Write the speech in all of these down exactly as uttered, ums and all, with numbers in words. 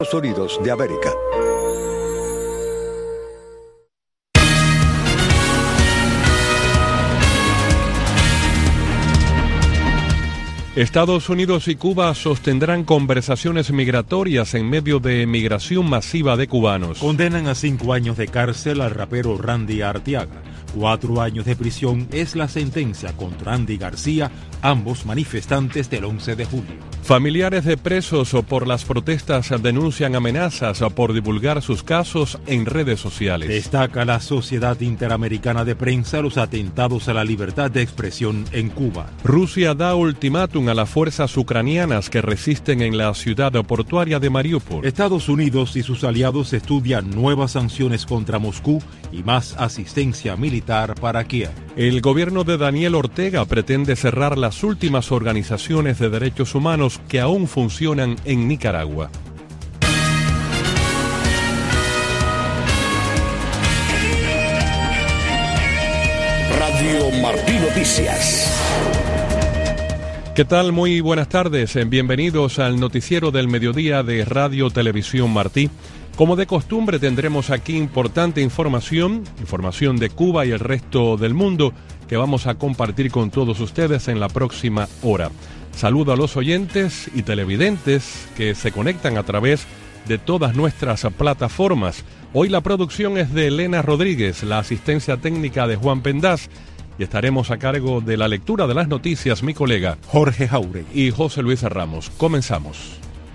Estados Unidos de América. Estados Unidos y Cuba sostendrán conversaciones migratorias en medio de migración masiva de cubanos. Condenan a cinco años de cárcel al rapero Randy Arteaga. Cuatro años de prisión es la sentencia contra Andy García, ambos manifestantes del once de julio. Familiares de presos por las protestas denuncian amenazas por divulgar sus casos en redes sociales. Destaca la Sociedad Interamericana de Prensa los atentados a la libertad de expresión en Cuba. Rusia da ultimátum a las fuerzas ucranianas que resisten en la ciudad portuaria de Mariupol. Estados Unidos y sus aliados estudian nuevas sanciones contra Moscú y más asistencia militar para Kiev. El gobierno de Daniel Ortega pretende cerrar las últimas organizaciones de derechos humanos que aún funcionan en Nicaragua. Radio Martí Noticias. ¿Qué tal? Muy buenas tardes. Bienvenidos al noticiero del mediodía de Radio Televisión Martí. Como de costumbre tendremos aquí importante información, información de Cuba y el resto del mundo que vamos a compartir con todos ustedes en la próxima hora. Saludo a los oyentes y televidentes que se conectan a través de todas nuestras plataformas. Hoy la producción es de Elena Rodríguez, la asistencia técnica de Juan Pendaz, y estaremos a cargo de la lectura de las noticias mi colega Jorge Jauregui y José Luis Ramos. Comenzamos.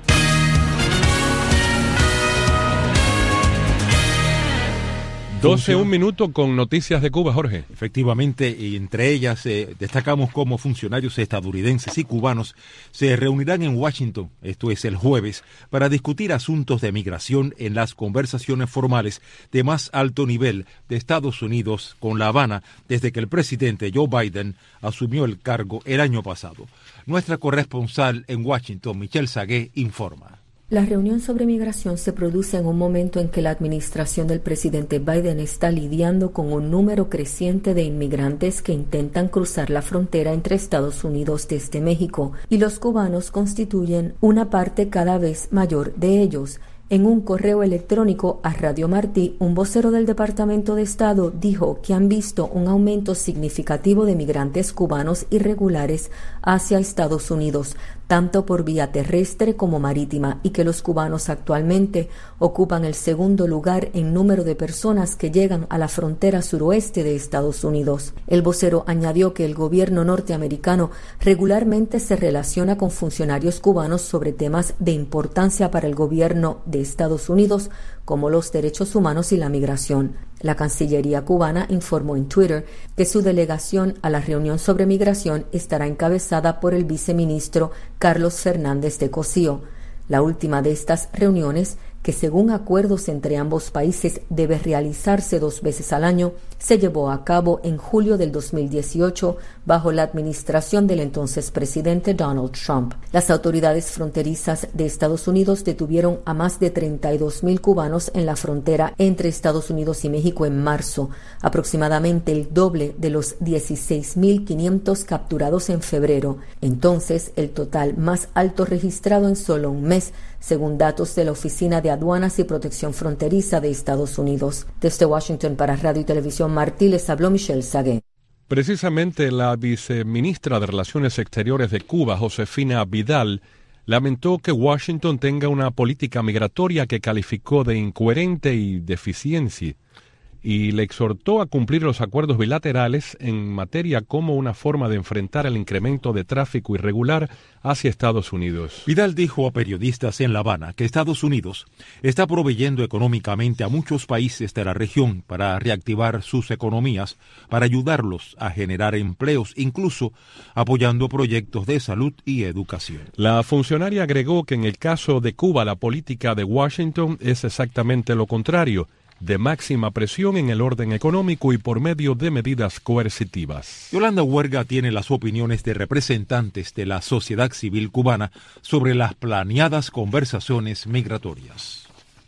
doce, un minuto con noticias de Cuba, Jorge. Efectivamente, y entre ellas eh, destacamos cómo funcionarios estadounidenses y cubanos se reunirán en Washington, esto es el jueves, para discutir asuntos de migración en las conversaciones formales de más alto nivel de Estados Unidos con La Habana desde que el presidente Joe Biden asumió el cargo el año pasado. Nuestra corresponsal en Washington, Michelle Sagué, informa. La reunión sobre migración se produce en un momento en que la administración del presidente Biden está lidiando con un número creciente de inmigrantes que intentan cruzar la frontera entre Estados Unidos desde México, y los cubanos constituyen una parte cada vez mayor de ellos. En un correo electrónico a Radio Martí, un vocero del Departamento de Estado dijo que han visto un aumento significativo de migrantes cubanos irregulares hacia Estados Unidos, tanto por vía terrestre como marítima, y que los cubanos actualmente ocupan el segundo lugar en número de personas que llegan a la frontera suroeste de Estados Unidos. El vocero añadió que el gobierno norteamericano regularmente se relaciona con funcionarios cubanos sobre temas de importancia para el gobierno de Estados Unidos, como los derechos humanos y la migración. La Cancillería cubana informó en Twitter que su delegación a la reunión sobre migración estará encabezada por el viceministro Carlos Fernández de Cosío. La última de estas reuniones, que según acuerdos entre ambos países debe realizarse dos veces al año, se llevó a cabo en julio del dos mil dieciocho bajo la administración del entonces presidente Donald Trump. Las autoridades fronterizas de Estados Unidos detuvieron a más de treinta y dos mil cubanos en la frontera entre Estados Unidos y México en marzo, aproximadamente el doble de los dieciséis mil quinientos capturados en febrero. Entonces, el total más alto registrado en solo un mes, según datos de la Oficina de Aduanas y Protección Fronteriza de Estados Unidos. Desde Washington para Radio y Televisión Martí les habló Michelle Sagué. Precisamente la viceministra de Relaciones Exteriores de Cuba, Josefina Vidal, lamentó que Washington tenga una política migratoria que calificó de incoherente y deficiente, y le exhortó a cumplir los acuerdos bilaterales en materia como una forma de enfrentar el incremento de tráfico irregular hacia Estados Unidos. Vidal dijo a periodistas en La Habana que Estados Unidos está proveyendo económicamente a muchos países de la región para reactivar sus economías, para ayudarlos a generar empleos, incluso apoyando proyectos de salud y educación. La funcionaria agregó que en el caso de Cuba la política de Washington es exactamente lo contrario, de máxima presión en el orden económico y por medio de medidas coercitivas. Yolanda Huerga tiene las opiniones de representantes de la sociedad civil cubana sobre las planeadas conversaciones migratorias.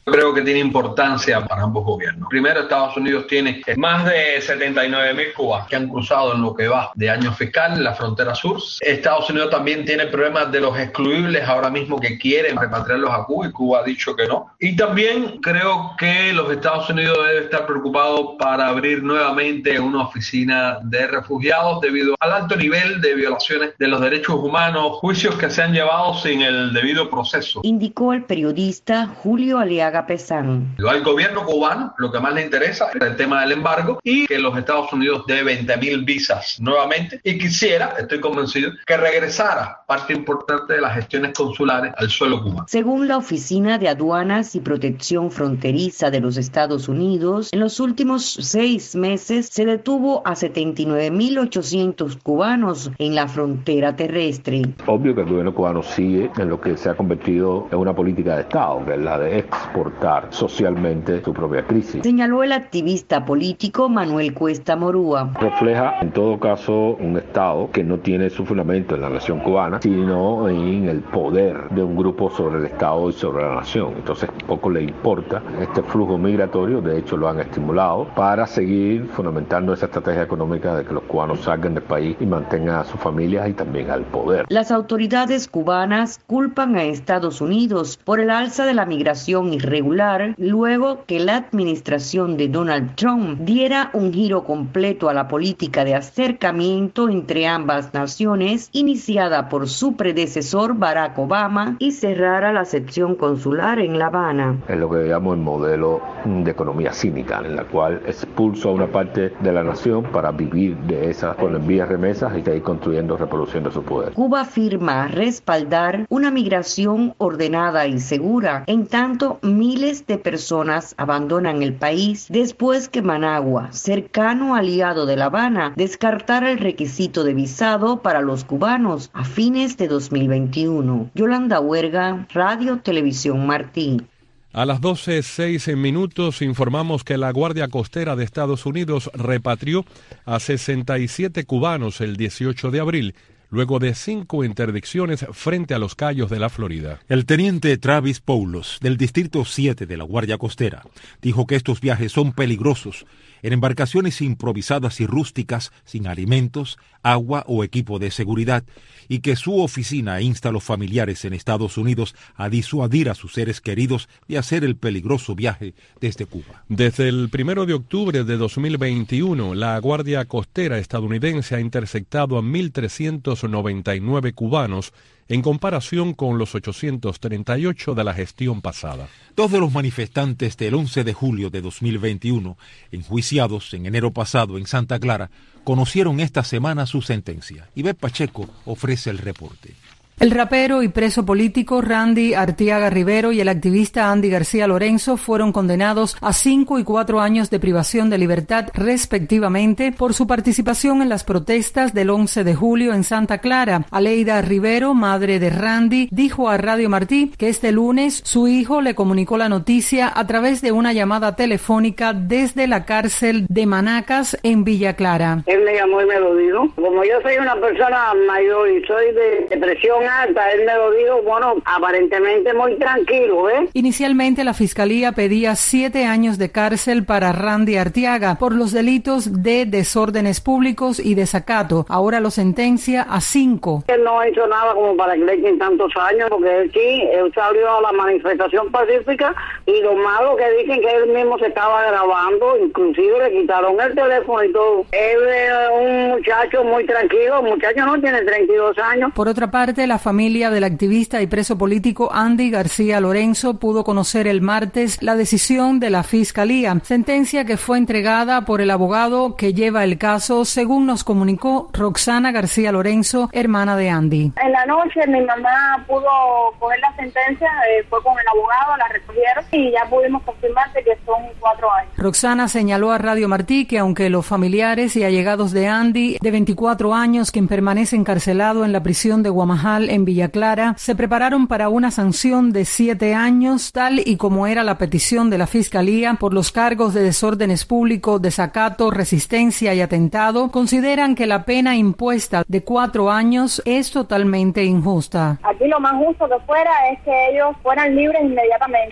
Creo que tiene importancia para ambos gobiernos. Primero, Estados Unidos tiene más de setenta y nueve mil cubanos que han cruzado en lo que va de año fiscal en la frontera sur. Estados Unidos también tiene problemas de los excluibles ahora mismo que quieren repatriarlos a Cuba y Cuba ha dicho que no. Y también creo que los Estados Unidos deben estar preocupados para abrir nuevamente una oficina de refugiados debido al alto nivel de violaciones de los derechos humanos, juicios que se han llevado sin el debido proceso. Indicó el periodista Julio Aliaga Pesán. Al gobierno cubano lo que más le interesa es el tema del embargo y que los Estados Unidos dé veinte mil visas nuevamente y quisiera, estoy convencido, que regresara parte importante de las gestiones consulares al suelo cubano. Según la Oficina de Aduanas y Protección Fronteriza de los Estados Unidos, en los últimos seis meses se detuvo a setenta y nueve mil ochocientos cubanos en la frontera terrestre. Obvio que el gobierno cubano sigue en lo que se ha convertido en una política de Estado, que es la de exportar socialmente su propia crisis. Señaló el activista político Manuel Cuesta Morúa. Refleja en todo caso un Estado que no tiene su fundamento en la nación cubana, sino en el poder de un grupo sobre el Estado y sobre la nación. Entonces poco le importa este flujo migratorio, de hecho lo han estimulado para seguir fundamentando esa estrategia económica de que los cubanos salgan del país y mantengan a sus familias y también al poder. Las autoridades cubanas culpan a Estados Unidos por el alza de la migración irregular luego que la administración de Donald Trump diera un giro completo a la política de acercamiento entre ambas naciones iniciada por su predecesor Barack Obama y cerrara la sección consular en La Habana. Es lo que llamo el modelo de economía cínica, en la cual expulso a una parte de la nación para vivir de esas con envías remesas y seguir construyendo, reproduciendo su poder. Cuba afirma respaldar una migración ordenada y segura, en tanto miles de personas abandonan el país después que Managua, cercano aliado de La Habana, descartara el requisito de visado para los cubanos a fines de dos mil veintiuno. Yolanda Huerga, Radio Televisión Martí. A las doce seis minutos informamos que la Guardia Costera de Estados Unidos repatrió a sesenta y siete cubanos el dieciocho de abril, luego de cinco interdicciones frente a los Cayos de la Florida. El teniente Travis Poulos, del Distrito siete de la Guardia Costera, dijo que estos viajes son peligrosos en embarcaciones improvisadas y rústicas, sin alimentos, agua o equipo de seguridad, y que su oficina insta a los familiares en Estados Unidos a disuadir a sus seres queridos de hacer el peligroso viaje desde Cuba. Desde el primero de octubre de dos mil veintiuno, la Guardia Costera estadounidense ha interceptado a mil trescientos noventa y nueve cubanos, en comparación con los ochocientos treinta y ocho de la gestión pasada. Dos de los manifestantes del once de julio de dos mil veintiuno, enjuiciados en enero pasado en Santa Clara, conocieron esta semana su sentencia. Ivette Pacheco ofrece el reporte. El rapero y preso político Randy Arteaga Rivero y el activista Andy García Lorenzo fueron condenados a cinco y cuatro años de privación de libertad, respectivamente, por su participación en las protestas del once de julio en Santa Clara. Aleida Rivero, madre de Randy, dijo a Radio Martí que este lunes su hijo le comunicó la noticia a través de una llamada telefónica desde la cárcel de Manacas en Villa Clara. Él me llamó y me lo dijo. Como yo soy una persona mayor y soy de depresión alta, él me lo dijo, bueno, aparentemente muy tranquilo, ¿eh? Inicialmente la Fiscalía pedía siete años de cárcel para Randy Arteaga por los delitos de desórdenes públicos y desacato. Ahora lo sentencia a cinco. Él no ha hecho nada como para que le echen tantos años, porque él sí, él salió a la manifestación pacífica y lo malo que dicen que él mismo se estaba grabando, inclusive le quitaron el teléfono y todo. Él es un muchacho muy tranquilo, el muchacho no tiene treinta y dos años. Por otra parte, la familia del activista y preso político Andy García Lorenzo pudo conocer el martes la decisión de la Fiscalía, sentencia que fue entregada por el abogado que lleva el caso, según nos comunicó Roxana García Lorenzo, hermana de Andy. En la noche mi mamá pudo coger la sentencia, eh, fue con el abogado, la recogieron y ya pudimos confirmarse que son cuatro años. Roxana señaló a Radio Martí que aunque los familiares y allegados de Andy, de veinticuatro años, quien permanece encarcelado en la prisión de Guamajal en Villa Clara, se prepararon para una sanción de siete años, tal y como era la petición de la Fiscalía por los cargos de desórdenes públicos, desacato, resistencia y atentado, consideran que la pena impuesta de cuatro años es totalmente injusta. Aquí lo más justo que fuera es que ellos fueran libres inmediatamente y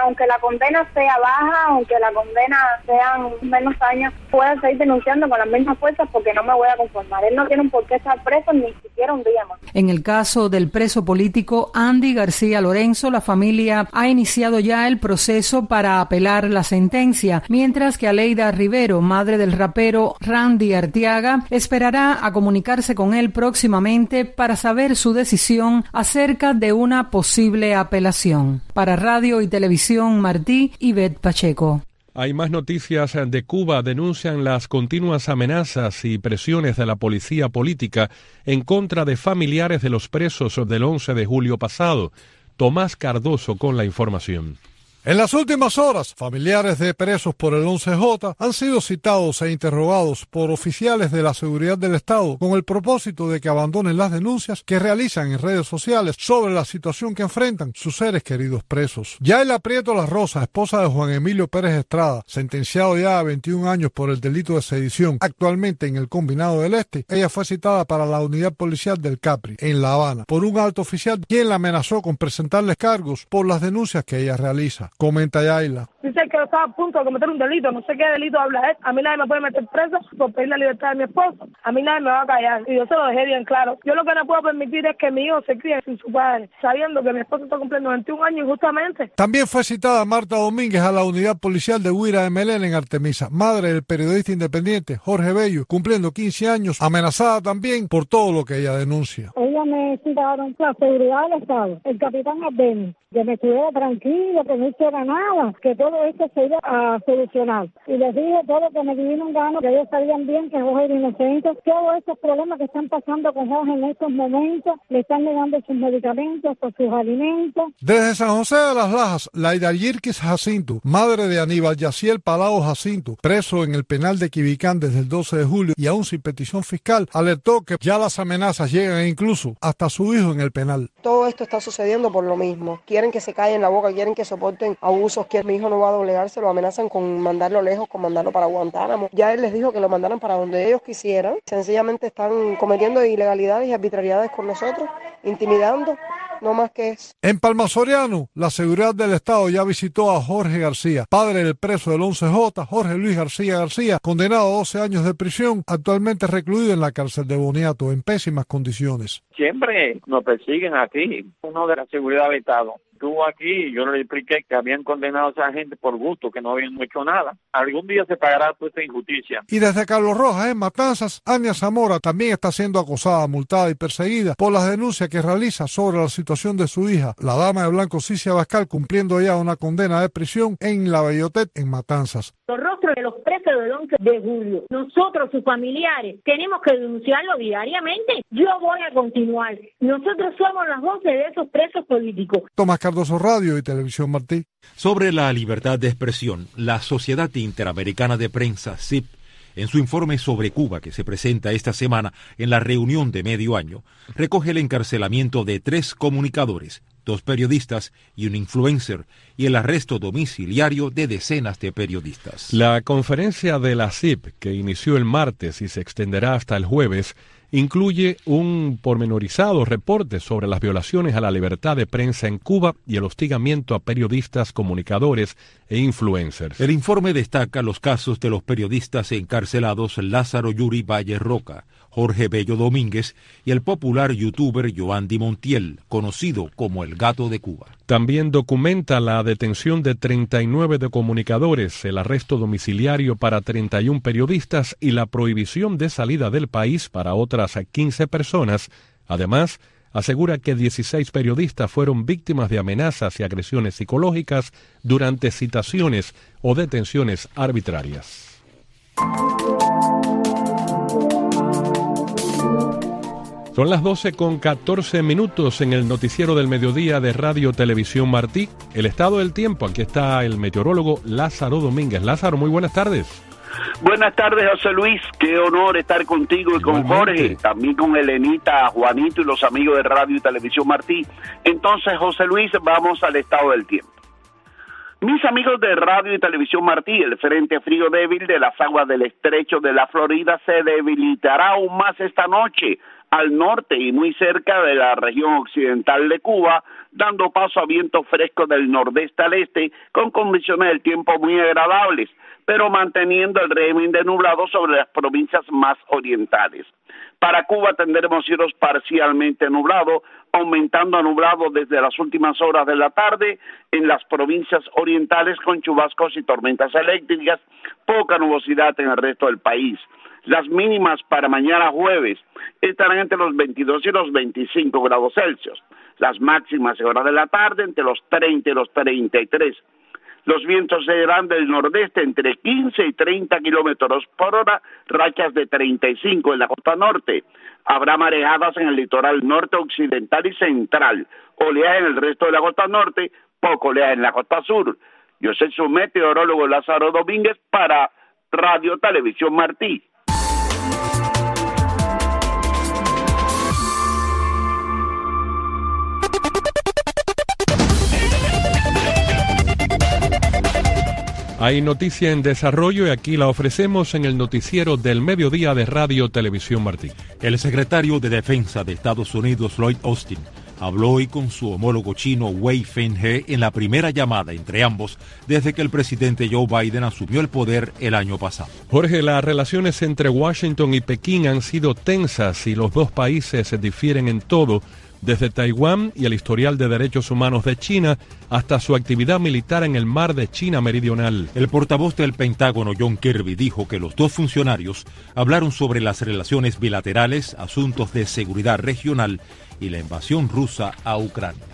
aunque la condena sea baja, aunque la condena sean menos años, pueda seguir denunciando con las mismas fuerzas porque no me voy a conformar. Él no tiene un por qué estar preso ni siquiera un día más. En el caso del preso político Andy García Lorenzo, la familia ha iniciado ya el proceso para apelar la sentencia, mientras que Aleida Rivero, madre del rapero Randy Arteaga, esperará a comunicarse con él próximamente para saber su decisión acerca de una posible apelación. Para Radio y Televisión Martí, Ivette Pacheco. Hay más noticias de Cuba. Denuncian las continuas amenazas y presiones de la policía política en contra de familiares de los presos del once de julio pasado. Tomás Cardoso con la información. En las últimas horas, familiares de presos por el once J han sido citados e interrogados por oficiales de la seguridad del Estado con el propósito de que abandonen las denuncias que realizan en redes sociales sobre la situación que enfrentan sus seres queridos presos. Yaela Prieto Las Rosas, esposa de Juan Emilio Pérez Estrada, sentenciado ya a veintiún años por el delito de sedición, actualmente en el Combinado del Este, ella fue citada para la unidad policial del Capri, en La Habana, por un alto oficial quien la amenazó con presentarles cargos por las denuncias que ella realiza. Comenta Yaila. Dice que estaba a punto de cometer un delito, no sé qué delito habla él. A mí nadie me puede meter preso por pedir la libertad de mi esposo. A mí nadie me va a callar y yo se lo dejé bien claro. Yo lo que no puedo permitir es que mi hijo se críe sin su padre, sabiendo que mi esposo está cumpliendo veintiún años injustamente. También fue citada Marta Domínguez a la unidad policial de Huira de Melena en Artemisa, madre del periodista independiente Jorge Bello, cumpliendo quince años, amenazada también por todo lo que ella denuncia. Ella me citaron la seguridad del Estado, el capitán Abdeni, que me estuviera tranquilo, que no hiciera nada, que todo esto se iba a solucionar. Y les dije todo lo que me dieron ganas, que ellos sabían bien que Jorge era inocente. Todos estos problemas que están pasando con Jorge en estos momentos, le están negando sus medicamentos, por sus alimentos. Desde San José de las Lajas, Laida Yirquis Jacinto, madre de Aníbal Yaciel Palao Jacinto, preso en el penal de Quibicán desde el doce de julio y aún sin petición fiscal, alertó que ya las amenazas llegan incluso hasta su hijo en el penal. Todo esto está sucediendo por lo mismo. Quieren que se callen la boca, quieren que soporten abusos, que mi hijo no va a doblegarse, lo amenazan con mandarlo lejos, con mandarlo para Guantánamo. Ya él les dijo que lo mandaran para donde ellos quisieran. Sencillamente están cometiendo ilegalidades y arbitrariedades con nosotros, intimidando, no más que eso. En Palma Soriano, la seguridad del Estado ya visitó a Jorge García, padre del preso del once J, Jorge Luis García García, condenado a doce años de prisión, actualmente recluido en la cárcel de Boniato en pésimas condiciones. Siempre nos persiguen aquí, uno de la seguridad del Estado. Estuvo aquí, yo le expliqué que habían condenado a esa gente por gusto, que no habían hecho nada. Algún día se pagará toda esta injusticia. Y desde Carlos Rojas, en Matanzas, Ania Zamora también está siendo acosada, multada y perseguida por las denuncias que realiza sobre la situación de su hija, la dama de blanco Cicia Bascal, cumpliendo ya una condena de prisión en La Bellotet, en Matanzas. Los rostros de los presos del once de julio. Nosotros, sus familiares, tenemos que denunciarlo diariamente. Yo voy a continuar. Nosotros somos las voces de esos presos políticos. Tomás Cardoso, Radio y Televisión Martí. Sobre la libertad de expresión, la Sociedad Interamericana de Prensa, S I P, en su informe sobre Cuba que se presenta esta semana en la reunión de medio año, recoge el encarcelamiento de tres comunicadores, dos periodistas y un influencer, y el arresto domiciliario de decenas de periodistas. La conferencia de la S I P, que inició el martes y se extenderá hasta el jueves, incluye un pormenorizado reporte sobre las violaciones a la libertad de prensa en Cuba y el hostigamiento a periodistas, comunicadores e influencers. El informe destaca los casos de los periodistas encarcelados Lázaro Yuri Valle Roca, Jorge Bello Domínguez y el popular youtuber Yoandi Montiel, conocido como el Gato de Cuba. También documenta la detención de treinta y nueve de comunicadores, el arresto domiciliario para treinta y uno periodistas y la prohibición de salida del país para otras quince personas. Además, asegura que dieciséis periodistas fueron víctimas de amenazas y agresiones psicológicas durante citaciones o detenciones arbitrarias. Son las doce con catorce minutos en el noticiero del mediodía de Radio Televisión Martí. El estado del tiempo, aquí está el meteorólogo Lázaro Domínguez. Lázaro, muy buenas tardes. Buenas tardes, José Luis. Qué honor estar contigo y con Jorge, también con Elenita, Juanito y los amigos de Radio y Televisión Martí. Entonces, José Luis, vamos al estado del tiempo. Mis amigos de Radio y Televisión Martí, el frente frío débil de las aguas del estrecho de la Florida se debilitará aún más esta noche, al norte y muy cerca de la región occidental de Cuba, dando paso a viento fresco del nordeste al este, con condiciones del tiempo muy agradables, pero manteniendo el régimen de nublado sobre las provincias más orientales. Para Cuba tendremos cielos parcialmente nublados, aumentando a nublado desde las últimas horas de la tarde en las provincias orientales con chubascos y tormentas eléctricas, poca nubosidad en el resto del país. Las mínimas para mañana jueves estarán entre los veintidós y los veinticinco grados Celsius. Las máximas en horas de la tarde entre los treinta y los treinta y tres. Los vientos serán del nordeste entre quince y treinta kilómetros por hora, rachas de treinta y cinco en la costa norte. Habrá marejadas en el litoral norte, occidental y central. Oleaje en el resto de la costa norte, poco oleaje en la costa sur. Yo soy su meteorólogo Lázaro Domínguez para Radio Televisión Martí. Hay noticia en desarrollo y aquí la ofrecemos en el noticiero del mediodía de Radio Televisión Martí. El secretario de Defensa de Estados Unidos, Lloyd Austin, habló hoy con su homólogo chino Wei Fenghe en la primera llamada entre ambos desde que el presidente Joe Biden asumió el poder el año pasado. Jorge, las relaciones entre Washington y Pekín han sido tensas y los dos países se difieren en todo, desde Taiwán y el historial de derechos humanos de China hasta su actividad militar en el mar de China Meridional. El portavoz del Pentágono, John Kirby, dijo que los dos funcionarios hablaron sobre las relaciones bilaterales, asuntos de seguridad regional y la invasión rusa a Ucrania.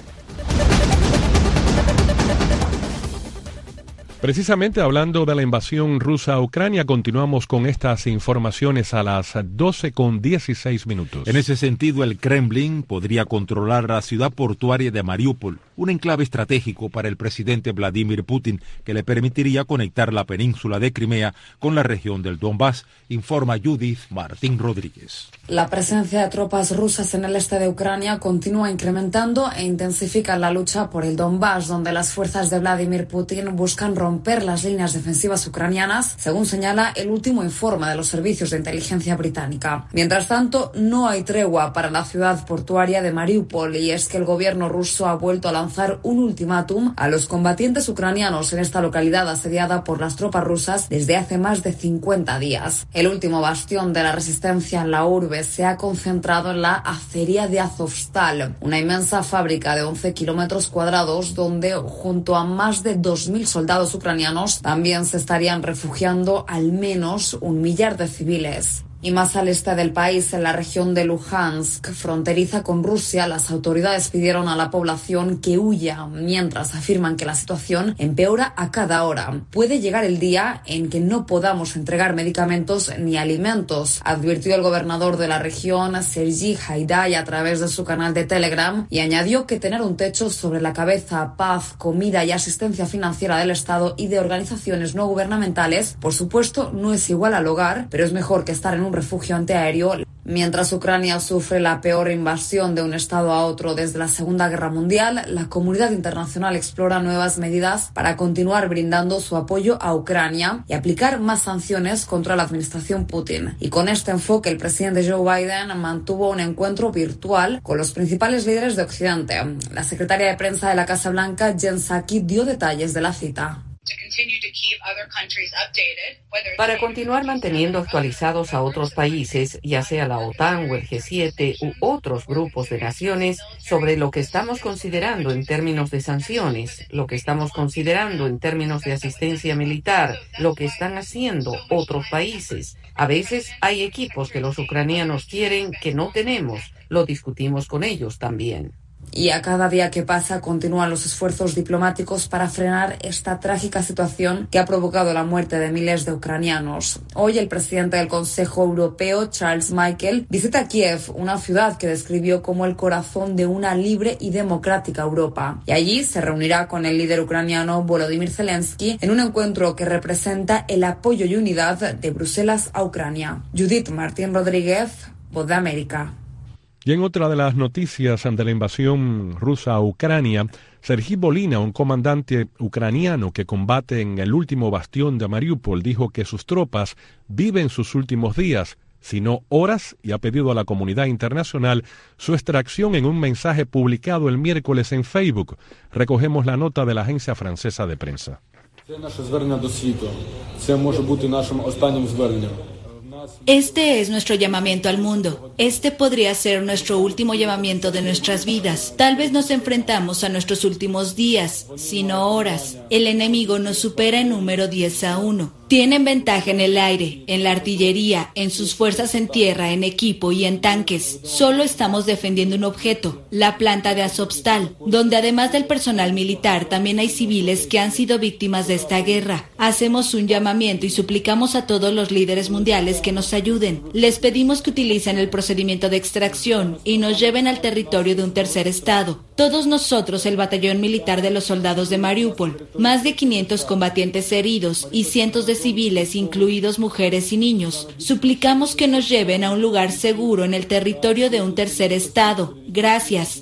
Precisamente hablando de la invasión rusa a Ucrania, continuamos con estas informaciones a las doce con dieciséis minutos. En ese sentido, el Kremlin podría controlar la ciudad portuaria de Mariupol, un enclave estratégico para el presidente Vladimir Putin que le permitiría conectar la península de Crimea con la región del Donbass, informa Judith Martín Rodríguez. La presencia de tropas rusas en el este de Ucrania continúa incrementando e intensifica la lucha por el Donbass, donde las fuerzas de Vladimir Putin buscan romper las líneas defensivas ucranianas, según señala el último informe de los servicios de inteligencia británica. Mientras tanto, no hay tregua para la ciudad portuaria de Mariupol, y es que el gobierno ruso ha vuelto a lanzar un ultimátum a los combatientes ucranianos en esta localidad asediada por las tropas rusas desde hace más de cincuenta días. El último bastión de la resistencia en la urbe se ha concentrado en la acería de Azovstal, una inmensa fábrica de once kilómetros cuadrados donde, junto a más de dos mil soldados ucranianos, también se estarían refugiando al menos un millar de civiles. Y más al este del país, en la región de Luhansk, fronteriza con Rusia, las autoridades pidieron a la población que huya, mientras afirman que la situación empeora a cada hora. Puede llegar el día en que no podamos entregar medicamentos ni alimentos, advirtió el gobernador de la región, Sergei Haidai, a través de su canal de Telegram, y añadió que tener un techo sobre la cabeza, paz, comida y asistencia financiera del Estado y de organizaciones no gubernamentales, por supuesto, no es igual al hogar, pero es mejor que estar en un refugio antiaéreo. Mientras Ucrania sufre la peor invasión de un estado a otro desde la Segunda Guerra Mundial, la comunidad internacional explora nuevas medidas para continuar brindando su apoyo a Ucrania y aplicar más sanciones contra la administración Putin. Y con este enfoque, el presidente Joe Biden mantuvo un encuentro virtual con los principales líderes de Occidente. La secretaria de prensa de la Casa Blanca, Jen Psaki, dio detalles de la cita. Para continuar manteniendo actualizados a otros países, ya sea la OTAN o el G siete u otros grupos de naciones, sobre lo que estamos considerando en términos de sanciones, lo que estamos considerando en términos de asistencia militar, lo que están haciendo otros países. A veces hay equipos que los ucranianos quieren que no tenemos. Lo discutimos con ellos también. Y a cada día que pasa continúan los esfuerzos diplomáticos para frenar esta trágica situación que ha provocado la muerte de miles de ucranianos. Hoy el presidente del Consejo Europeo, Charles Michel, visita Kiev, una ciudad que describió como el corazón de una libre y democrática Europa. Y allí se reunirá con el líder ucraniano Volodymyr Zelensky en un encuentro que representa el apoyo y unidad de Bruselas a Ucrania. Judith Martín Rodríguez, Voz de América. Y en otra de las noticias de la invasión rusa a Ucrania, Sergei Volina, un comandante ucraniano que combate en el último bastión de Mariupol, dijo que sus tropas viven sus últimos días, sino horas, y ha pedido a la comunidad internacional su extracción en un mensaje publicado el miércoles en Facebook. Recogemos la nota de la agencia francesa de prensa. Este es nuestro llamamiento al mundo. Este podría ser nuestro último llamamiento de nuestras vidas. Tal vez nos enfrentamos a nuestros últimos días, sino horas. El enemigo nos supera en número diez a uno. Tienen ventaja en el aire, en la artillería, en sus fuerzas en tierra, en equipo y en tanques. Solo estamos defendiendo un objeto, la planta de Azovstal, donde además del personal militar también hay civiles que han sido víctimas de esta guerra. Hacemos un llamamiento y suplicamos a todos los líderes mundiales que nos ayuden. Les pedimos que utilicen el procedimiento de extracción y nos lleven al territorio de un tercer estado. Todos nosotros, el batallón militar de los soldados de Mariupol, más de quinientos combatientes heridos y cientos de civiles, incluidos mujeres y niños, suplicamos que nos lleven a un lugar seguro en el territorio de un tercer estado. Gracias.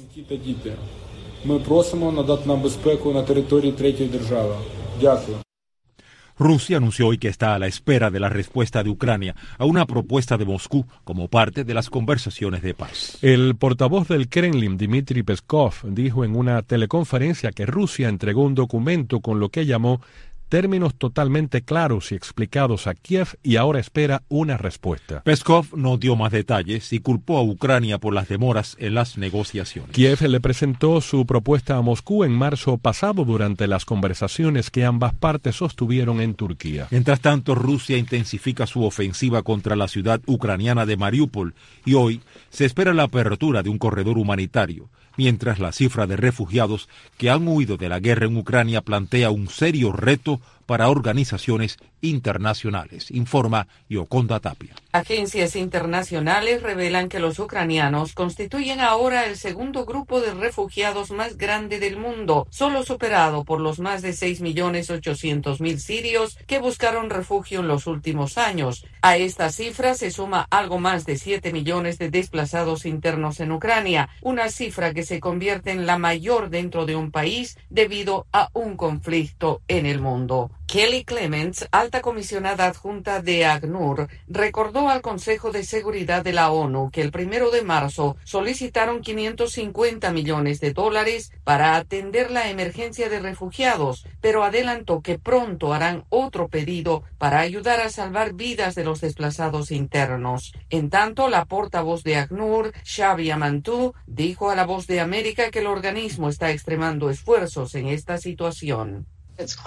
Rusia anunció hoy que está a la espera de la respuesta de Ucrania a una propuesta de Moscú como parte de las conversaciones de paz. El portavoz del Kremlin, Dmitry Peskov, dijo en una teleconferencia que Rusia entregó un documento con lo que llamó términos totalmente claros y explicados a Kiev y ahora espera una respuesta. Peskov no dio más detalles y culpó a Ucrania por las demoras en las negociaciones. Kiev le presentó su propuesta a Moscú en marzo pasado durante las conversaciones que ambas partes sostuvieron en Turquía. Mientras tanto, Rusia intensifica su ofensiva contra la ciudad ucraniana de Mariupol y hoy se espera la apertura de un corredor humanitario, mientras la cifra de refugiados que han huido de la guerra en Ucrania plantea un serio reto para organizaciones internacionales, informa Yoconda Tapia. Agencias internacionales revelan que los ucranianos constituyen ahora el segundo grupo de refugiados más grande del mundo, solo superado por los más de seis millones ochocientos mil sirios que buscaron refugio en los últimos años. A esta cifra se suma algo más de siete millones de desplazados internos en Ucrania, una cifra que se convierte en la mayor dentro de un país debido a un conflicto en el mundo. Kelly Clements, alta comisionada adjunta de ACNUR, recordó al Consejo de Seguridad de la ONU que el primero de marzo solicitaron quinientos cincuenta millones de dólares para atender la emergencia de refugiados, pero adelantó que pronto harán otro pedido para ayudar a salvar vidas de los desplazados internos. En tanto, la portavoz de ACNUR, Xavier Mantoux, dijo a La Voz de América que el organismo está extremando esfuerzos en esta situación. Es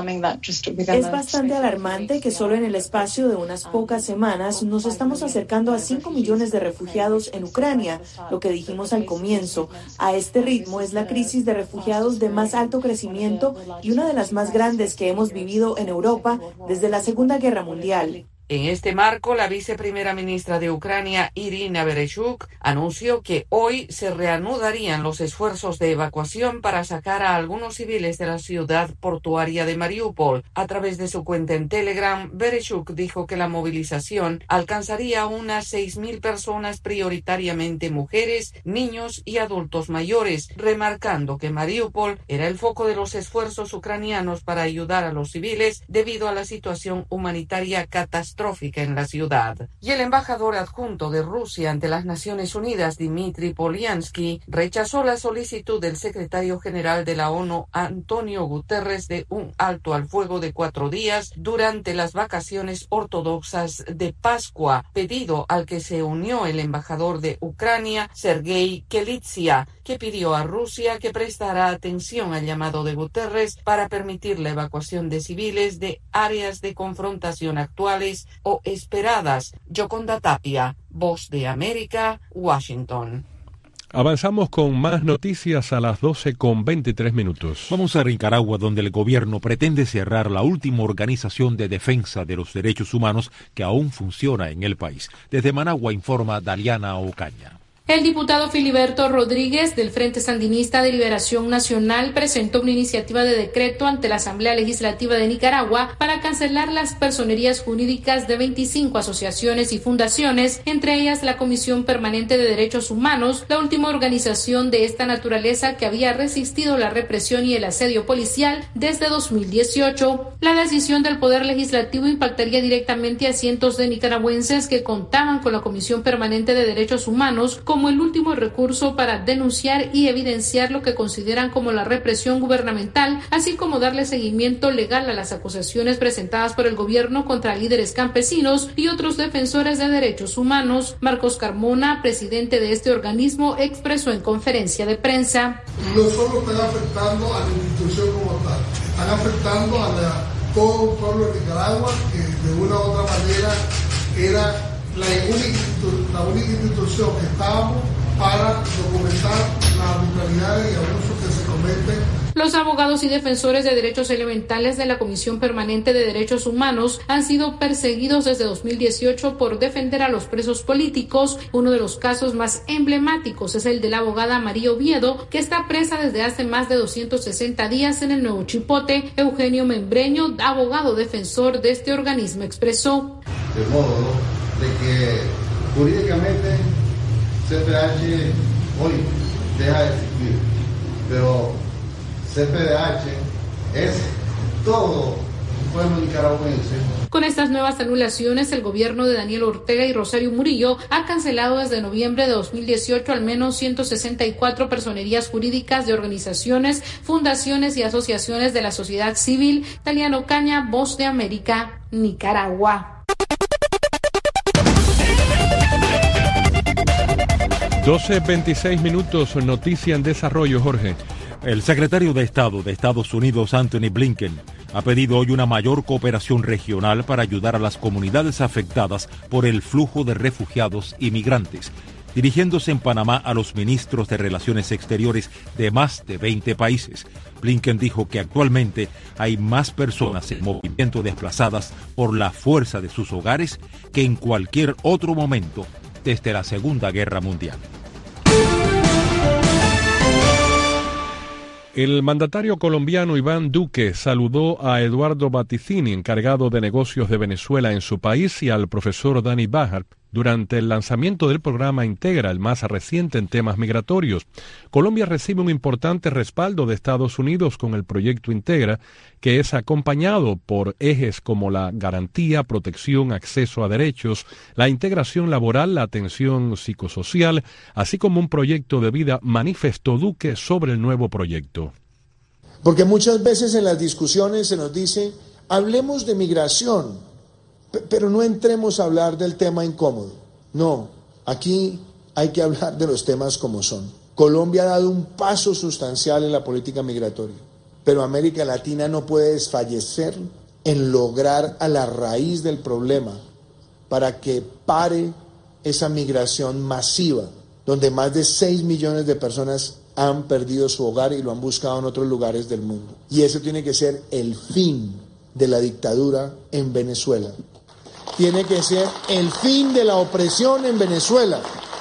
bastante alarmante que solo en el espacio de unas pocas semanas nos estamos acercando a cinco millones de refugiados en Ucrania, lo que dijimos al comienzo. A este ritmo es la crisis de refugiados de más alto crecimiento y una de las más grandes que hemos vivido en Europa desde la Segunda Guerra Mundial. En este marco, la viceprimera ministra de Ucrania, Irina Vereshchuk, anunció que hoy se reanudarían los esfuerzos de evacuación para sacar a algunos civiles de la ciudad portuaria de Mariupol. A través de su cuenta en Telegram, Vereshchuk dijo que la movilización alcanzaría a unas seis mil personas, prioritariamente mujeres, niños y adultos mayores, remarcando que Mariupol era el foco de los esfuerzos ucranianos para ayudar a los civiles debido a la situación humanitaria catastrófica en la ciudad. Y el embajador adjunto de Rusia ante las Naciones Unidas, Dmitry Polyansky, rechazó la solicitud del secretario general de la ONU, Antonio Guterres, de un alto al fuego de cuatro días durante las vacaciones ortodoxas de Pascua, pedido al que se unió el embajador de Ucrania, Sergei Kelitsia, que pidió a Rusia que prestara atención al llamado de Guterres para permitir la evacuación de civiles de áreas de confrontación actuales o esperadas. Yoconda Tapia, Voz de América, Washington. Avanzamos con más noticias a las doce con veintitrés minutos. Vamos a Nicaragua, donde el gobierno pretende cerrar la última organización de defensa de los derechos humanos que aún funciona en el país. Desde Managua informa Daliana Ocaña. El diputado Filiberto Rodríguez del Frente Sandinista de Liberación Nacional presentó una iniciativa de decreto ante la Asamblea Legislativa de Nicaragua para cancelar las personerías jurídicas de veinticinco asociaciones y fundaciones, entre ellas la Comisión Permanente de Derechos Humanos, la última organización de esta naturaleza que había resistido la represión y el asedio policial desde dos mil dieciocho. La decisión del Poder Legislativo impactaría directamente a cientos de nicaragüenses que contaban con la Comisión Permanente de Derechos Humanos como el último recurso para denunciar y evidenciar lo que consideran como la represión gubernamental, así como darle seguimiento legal a las acusaciones presentadas por el gobierno contra líderes campesinos y otros defensores de derechos humanos. Marcos Carmona, presidente de este organismo, expresó en conferencia de prensa: no solo están afectando a la institución como tal, están afectando a la, todo el pueblo de Nicaragua, que de una u otra manera era La única, la única institución que estábamos para documentar las arbitrariedades y abusos que se cometen. Los abogados y defensores de derechos elementales de la Comisión Permanente de Derechos Humanos han sido perseguidos desde dos mil dieciocho por defender a los presos políticos. Uno de los casos más emblemáticos es el de la abogada María Oviedo, que está presa desde hace más de doscientos sesenta días en el Nuevo Chipote. Eugenio Membreño, abogado defensor de este organismo, expresó: de modo, ¿no?, de que jurídicamente C P H hoy deja de existir, pero C P D H es todo el pueblo nicaragüense. Con estas nuevas anulaciones, el gobierno de Daniel Ortega y Rosario Murillo ha cancelado desde noviembre de dos mil dieciocho al menos ciento sesenta y cuatro personerías jurídicas de organizaciones, fundaciones y asociaciones de la sociedad civil. Taliano Caña, Voz de América, Nicaragua. doce veintiséis minutos, noticia en desarrollo, Jorge. El secretario de Estado de Estados Unidos, Anthony Blinken, ha pedido hoy una mayor cooperación regional para ayudar a las comunidades afectadas por el flujo de refugiados y migrantes, dirigiéndose en Panamá a los ministros de Relaciones Exteriores de más de veinte países. Blinken dijo que actualmente hay más personas en movimiento desplazadas por la fuerza de sus hogares que en cualquier otro momento desde la Segunda Guerra Mundial. El mandatario colombiano Iván Duque saludó a Eduardo Baticini, encargado de negocios de Venezuela en su país, y al profesor Dani Bahar durante el lanzamiento del programa Integra, el más reciente en temas migratorios. Colombia recibe un importante respaldo de Estados Unidos con el proyecto Integra, que es acompañado por ejes como la garantía, protección, acceso a derechos, la integración laboral, la atención psicosocial, así como un proyecto de vida, manifestó Duque sobre el nuevo proyecto. Porque muchas veces en las discusiones se nos dice, hablemos de migración, pero no entremos a hablar del tema incómodo. No, aquí hay que hablar de los temas como son. Colombia ha dado un paso sustancial en la política migratoria, pero América Latina no puede desfallecer en lograr a la raíz del problema para que pare esa migración masiva, donde más de seis millones de personas han perdido su hogar y lo han buscado en otros lugares del mundo. Y eso tiene que ser el fin de la dictadura en Venezuela. Tiene que ser el fin de la opresión en Venezuela.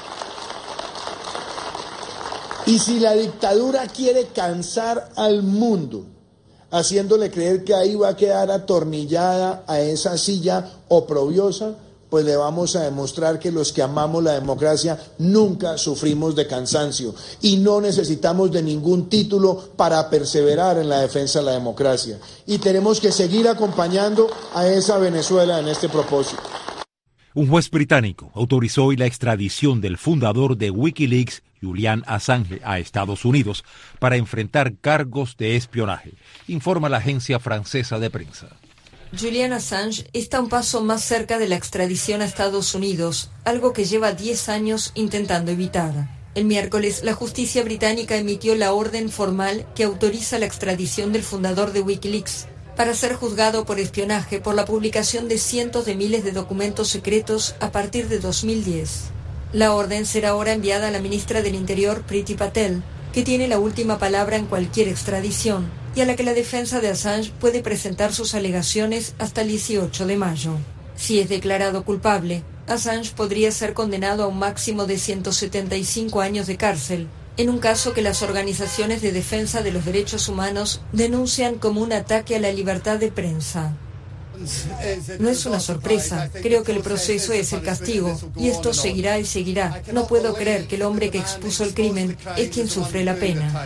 Y si la dictadura quiere cansar al mundo, haciéndole creer que ahí va a quedar atornillada a esa silla oprobiosa, pues le vamos a demostrar que los que amamos la democracia nunca sufrimos de cansancio y no necesitamos de ningún título para perseverar en la defensa de la democracia. Y tenemos que seguir acompañando a esa Venezuela en este propósito. Un juez británico autorizó hoy la extradición del fundador de Wikileaks, Julian Assange, a Estados Unidos para enfrentar cargos de espionaje, informa la agencia francesa de prensa. Julian Assange está un paso más cerca de la extradición a Estados Unidos, algo que lleva diez años intentando evitar. El miércoles, la justicia británica emitió la orden formal que autoriza la extradición del fundador de Wikileaks para ser juzgado por espionaje por la publicación de cientos de miles de documentos secretos a partir de dos mil diez. La orden será ahora enviada a la ministra del Interior, Priti Patel, que tiene la última palabra en cualquier extradición, y a la que la defensa de Assange puede presentar sus alegaciones hasta el dieciocho de mayo. Si es declarado culpable, Assange podría ser condenado a un máximo de ciento setenta y cinco años de cárcel, en un caso que las organizaciones de defensa de los derechos humanos denuncian como un ataque a la libertad de prensa. No es una sorpresa, creo que el proceso es el castigo, y esto seguirá y seguirá. No puedo creer que el hombre que expuso el crimen es quien sufre la pena.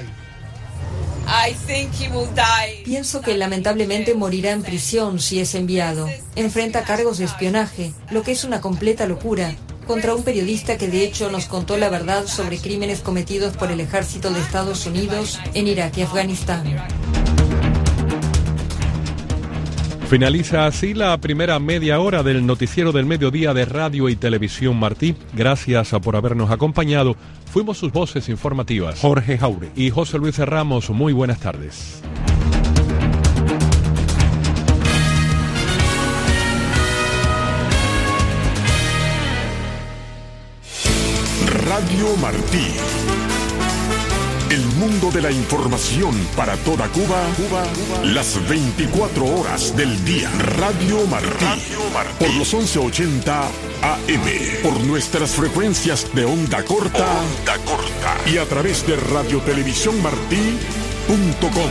Pienso que lamentablemente morirá en prisión si es enviado. Enfrenta cargos de espionaje, lo que es una completa locura, contra un periodista que de hecho nos contó la verdad sobre crímenes cometidos por el ejército de Estados Unidos en Irak y Afganistán. Finaliza así la primera media hora del noticiero del mediodía de Radio y Televisión Martí. Gracias por habernos acompañado. Fuimos sus voces informativas, Jorge Jauregui y José Luis Ramos. Muy buenas tardes. Radio Martí. El mundo de la información para toda Cuba, Cuba, Cuba, las veinticuatro horas del día. Radio Martí, Radio Martí. Por los once ochenta A M, por nuestras frecuencias de onda corta, onda corta. Y a través de radio televisión martí punto com.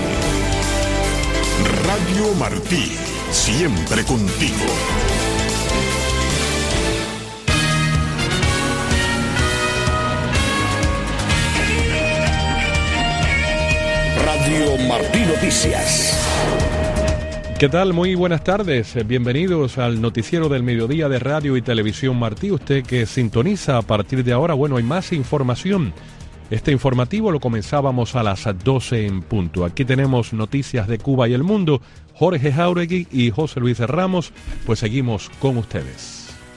Radio Martí, siempre contigo. Radio Martí Noticias. ¿Qué tal? Muy buenas tardes. Bienvenidos al noticiero del mediodía de Radio y Televisión Martí. Usted que sintoniza a partir de ahora, bueno, hay más información. Este informativo lo comenzábamos a las doce en punto. Aquí tenemos noticias de Cuba y el mundo. Jorge Jauregui y José Luis Ramos, pues seguimos con ustedes.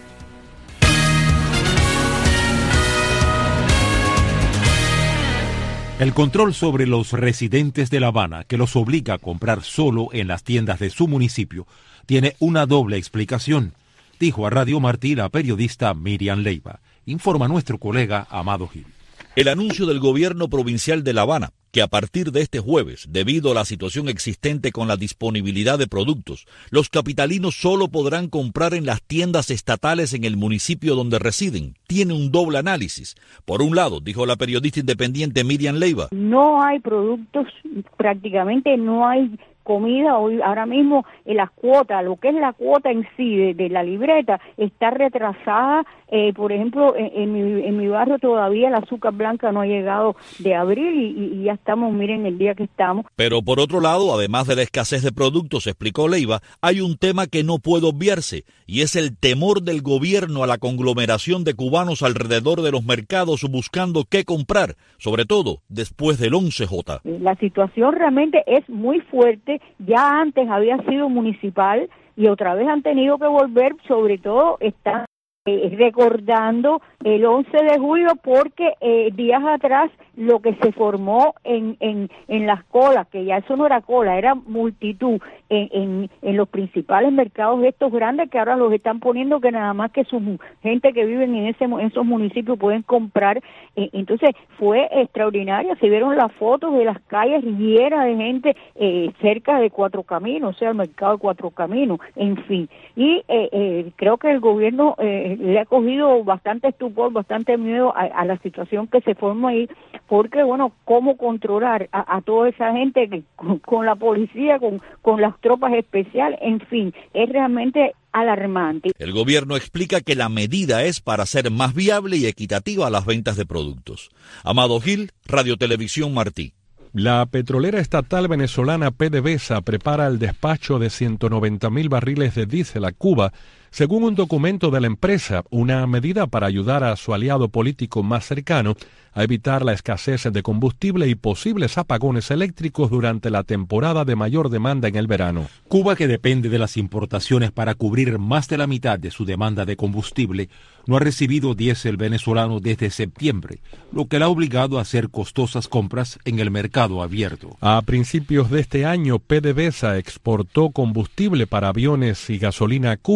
El control sobre los residentes de La Habana, que los obliga a comprar solo en las tiendas de su municipio, tiene una doble explicación, dijo a Radio Martí la periodista Miriam Leiva. Informa nuestro colega Amado Gil. El anuncio del gobierno provincial de La Habana, que a partir de este jueves, debido a la situación existente con la disponibilidad de productos, los capitalinos solo podrán comprar en las tiendas estatales en el municipio donde residen, tiene un doble análisis. Por un lado, dijo la periodista independiente Miriam Leiva, no hay productos, prácticamente no hay comida. Hoy, ahora mismo en las cuotas, lo que es la cuota en sí de, de la libreta está retrasada. Eh, por ejemplo, en, en, mi, en mi barrio todavía el azúcar blanca no ha llegado de abril y, y ya estamos, miren el día que estamos. Pero por otro lado, además de la escasez de productos, explicó Leiva, hay un tema que no puede obviarse y es el temor del gobierno a la conglomeración de cubanos alrededor de los mercados buscando qué comprar, sobre todo después del once jota. La situación realmente es muy fuerte, ya antes había sido municipal y otra vez han tenido que volver, sobre todo están Eh, recordando el once de julio porque eh, días atrás lo que se formó en, en, en las colas, que ya eso no era cola, era multitud, en, en, en los principales mercados estos grandes que ahora los están poniendo que nada más que su gente que viven en, ese, en esos municipios pueden comprar. Eh, entonces fue extraordinaria, se vieron las fotos de las calles llenas de gente eh, cerca de Cuatro Caminos, o sea, el mercado de Cuatro Caminos, en fin. Y eh, eh, creo que el gobierno eh, le ha cogido bastante estupor, bastante miedo a, a la situación que se forma ahí, porque, bueno, ¿cómo controlar a, a toda esa gente que, con, con la policía, con, con las tropas especiales? En fin, es realmente alarmante. El gobierno explica que la medida es para hacer más viable y equitativa las ventas de productos. Amado Gil, Radio Televisión Martí. La petrolera estatal venezolana PDVSA prepara el despacho de ciento noventa mil barriles de diésel a Cuba, según un documento de la empresa, una medida para ayudar a su aliado político más cercano a evitar la escasez de combustible y posibles apagones eléctricos durante la temporada de mayor demanda en el verano. Cuba, que depende de las importaciones para cubrir más de la mitad de su demanda de combustible, no ha recibido diésel venezolano desde septiembre, lo que la ha obligado a hacer costosas compras en el mercado abierto. A principios de este año, PDVSA exportó combustible para aviones y gasolina a Cuba, mostrando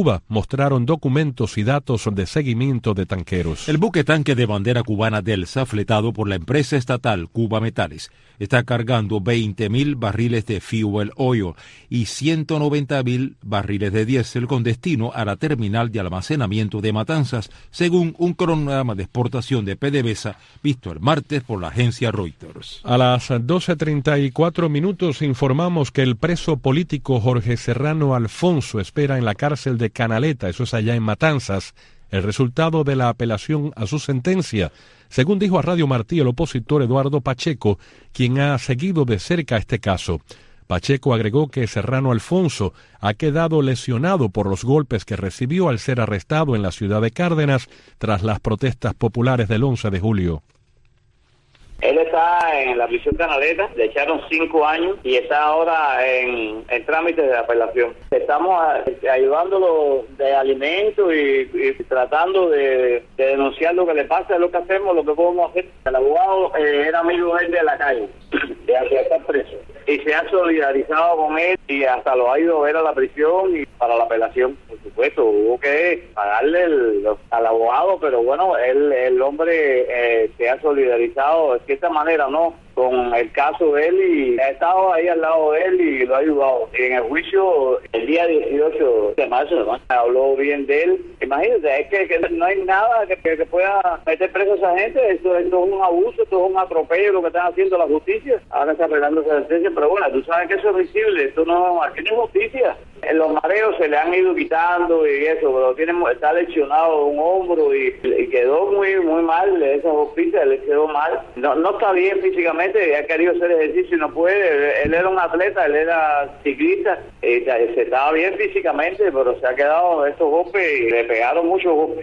mostraron documentos y datos de seguimiento de tanqueros. El buque tanque de bandera cubana Delsa, fletado por la empresa estatal Cuba Metales, está cargando veinte mil barriles de fuel oil y ciento noventa mil barriles de diésel con destino a la terminal de almacenamiento de Matanzas, según un cronograma de exportación de PDVSA visto el martes por la agencia Reuters. A las doce treinta y cuatro minutos informamos que el preso político Jorge Serrano Alfonso espera en la cárcel de Canaleta, eso es allá en Matanzas, el resultado de la apelación a su sentencia, según dijo a Radio Martí el opositor Eduardo Pacheco, quien ha seguido de cerca este caso. Pacheco agregó que Serrano Alfonso ha quedado lesionado por los golpes que recibió al ser arrestado en la ciudad de Cárdenas tras las protestas populares del once de julio. Él está en la prisión Canaleta, le echaron cinco años y está ahora en, en trámites de apelación. Estamos a, ayudándolo de alimentos y, y tratando de, de denunciar lo que le pasa, es lo que hacemos, lo que podemos hacer. El abogado eh, era amigo de él de la calle, de hacia estar preso. Y se ha solidarizado con él y hasta lo ha ido a ver a la prisión y para la apelación. Por supuesto, hubo que pagarle el, al abogado, pero bueno, él, el hombre eh, se ha solidarizado de cierta manera, ¿no?, con el caso de él y ha estado ahí al lado de él y lo ha ayudado. En el juicio, el día dieciocho de marzo, ¿no?, habló bien de él. Imagínate, es que, que no hay nada que, que pueda meter preso a esa gente. Esto, esto es un abuso, esto es un atropello lo que están haciendo la justicia. Ahora está arreglando esa sentencia, pero bueno, tú sabes que eso es visible, esto no, aquí no es justicia. En los mareos se le han ido quitando y eso, pero tiene, está lesionado un hombro y, y quedó muy muy mal de esa justicia, le quedó mal. No, no está bien físicamente, ha querido hacer ejercicio y no puede. Él era un atleta, él era ciclista, y se estaba bien físicamente, pero se ha quedado estos golpes y le pegaron muchos golpes.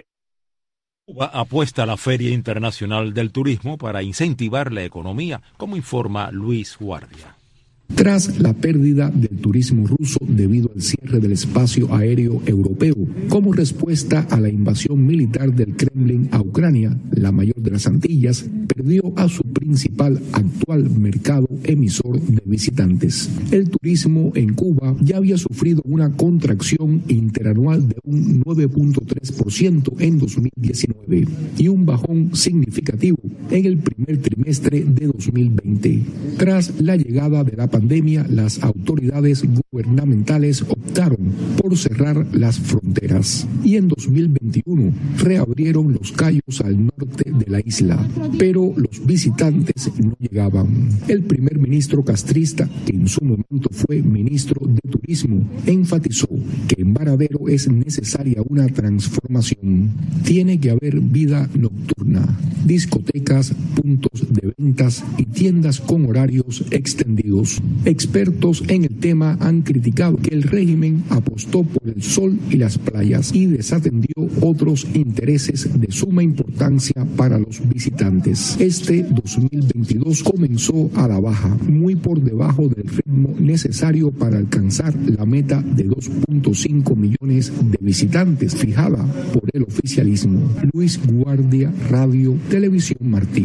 Cuba apuesta a la Feria Internacional del Turismo para incentivar la economía, como informa Luis Guardia. Tras la pérdida del turismo ruso debido al cierre del espacio aéreo europeo, como respuesta a la invasión militar del Kremlin a Ucrania, la mayor de las Antillas perdió a su principal actual mercado emisor de visitantes. El turismo en Cuba ya había sufrido una contracción interanual de un nueve punto tres por ciento en dos mil diecinueve y un bajón significativo en el primer trimestre de dos mil veinte. Tras la llegada de la pandemia, las autoridades gubernamentales optaron por cerrar las fronteras y en dos mil veintiuno reabrieron los cayos al norte de la isla, pero los visitantes no llegaban. El primer ministro castrista, que en su momento fue ministro de Turismo, enfatizó que en Varadero es necesaria una transformación. Tiene que haber vida nocturna, discotecas, puntos de ventas y tiendas con horarios extendidos. Expertos en el tema han criticado que el régimen apostó por el sol y las playas y desatendió otros intereses de suma importancia para los visitantes. Este dos mil veintidós comenzó a la baja, muy por debajo del ritmo necesario para alcanzar la meta de dos punto cinco millones de visitantes fijada por el oficialismo. Luis Guardia, Radio Televisión Martí.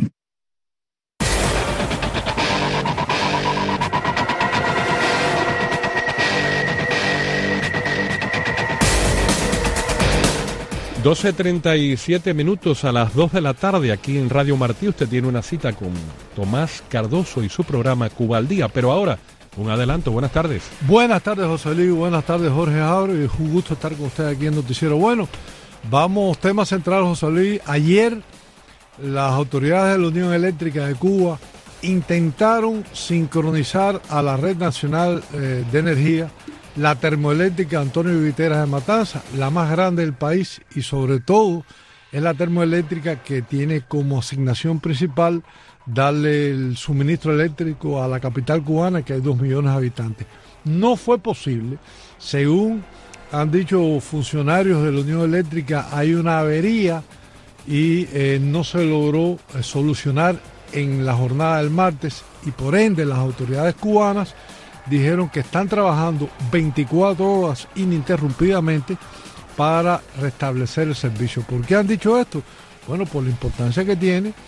doce treinta y siete minutos a las dos de la tarde aquí en Radio Martí. Usted tiene una cita con Tomás Cardoso y su programa Cuba al Día. Pero ahora, un adelanto. Buenas tardes. Buenas tardes, José Luis. Buenas tardes, Jorge Jauro. Y es un gusto estar con usted aquí en Noticiero. Bueno, vamos, tema central, José Luis. Ayer, las autoridades de la Unión Eléctrica de Cuba intentaron sincronizar a la Red Nacional eh, de Energía la termoeléctrica Antonio Viteras de Matanzas, la más grande del país, y sobre todo es la termoeléctrica que tiene como asignación principal darle el suministro eléctrico a la capital cubana, que hay dos millones de habitantes. No fue posible, según han dicho funcionarios de la Unión Eléctrica, hay una avería y eh, no se logró eh, solucionar en la jornada del martes, y por ende las autoridades cubanas dijeron que están trabajando veinticuatro horas ininterrumpidamente para restablecer el servicio. ¿Por qué han dicho esto? Bueno, por la importancia que tiene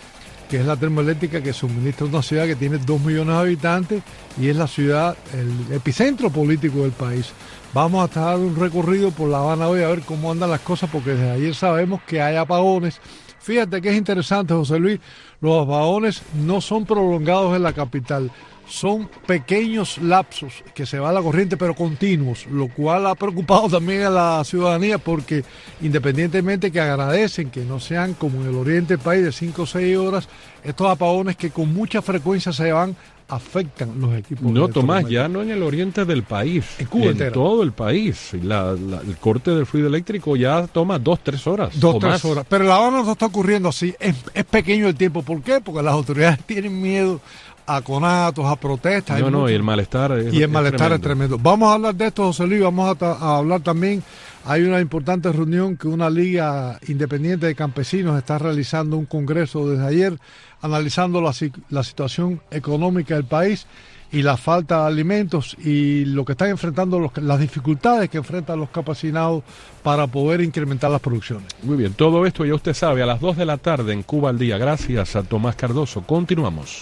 que es la termoeléctrica que suministra una ciudad que tiene dos millones de habitantes y es la ciudad, el epicentro político del país. Vamos a estar un recorrido por La Habana hoy a ver cómo andan las cosas, porque desde ayer sabemos que hay apagones. Fíjate que es interesante, José Luis, los apagones no son prolongados en la capital, son pequeños lapsos que se va la corriente, pero continuos, lo cual ha preocupado también a la ciudadanía, porque independientemente que agradecen que no sean como en el oriente del país de cinco o seis horas, estos apagones que con mucha frecuencia se van afectan los equipos. No, Tomás, ya no en el oriente del país, en Cuba en entera. Todo el país. La, la, el corte del fluido eléctrico ya toma dos, tres horas. Dos, tres más. horas. Pero en La Habana no está ocurriendo así. Es, es pequeño el tiempo. ¿Por qué? Porque las autoridades tienen miedo a conatos, a protestas. No, no, mucho, y el malestar es Y el es malestar tremendo. es tremendo. Vamos a hablar de esto, José Luis. Vamos a, ta- a hablar también. Hay una importante reunión que una liga independiente de campesinos está realizando un congreso desde ayer, analizando la, la situación económica del país y la falta de alimentos y lo que están enfrentando, los, las dificultades que enfrentan los campesinados para poder incrementar las producciones. Muy bien, todo esto ya usted sabe a las dos de la tarde en Cuba al Día. Gracias a Tomás Cardoso. Continuamos.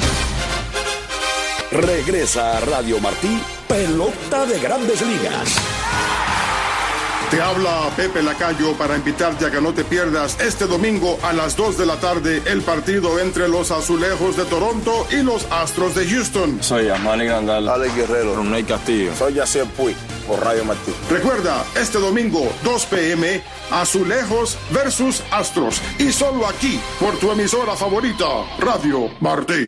Regresa a Radio Martí, Pelota de Grandes Ligas. Te habla Pepe Lacayo para invitarte a que no te pierdas este domingo a las dos de la tarde el partido entre los Azulejos de Toronto y los Astros de Houston. Soy Amani Grandal, Alex Guerrero, Roney Castillo. Soy Yacier Puig, por Radio Martí. Recuerda, este domingo, dos pe eme, Azulejos versus Astros. Y solo aquí, por tu emisora favorita, Radio Martí.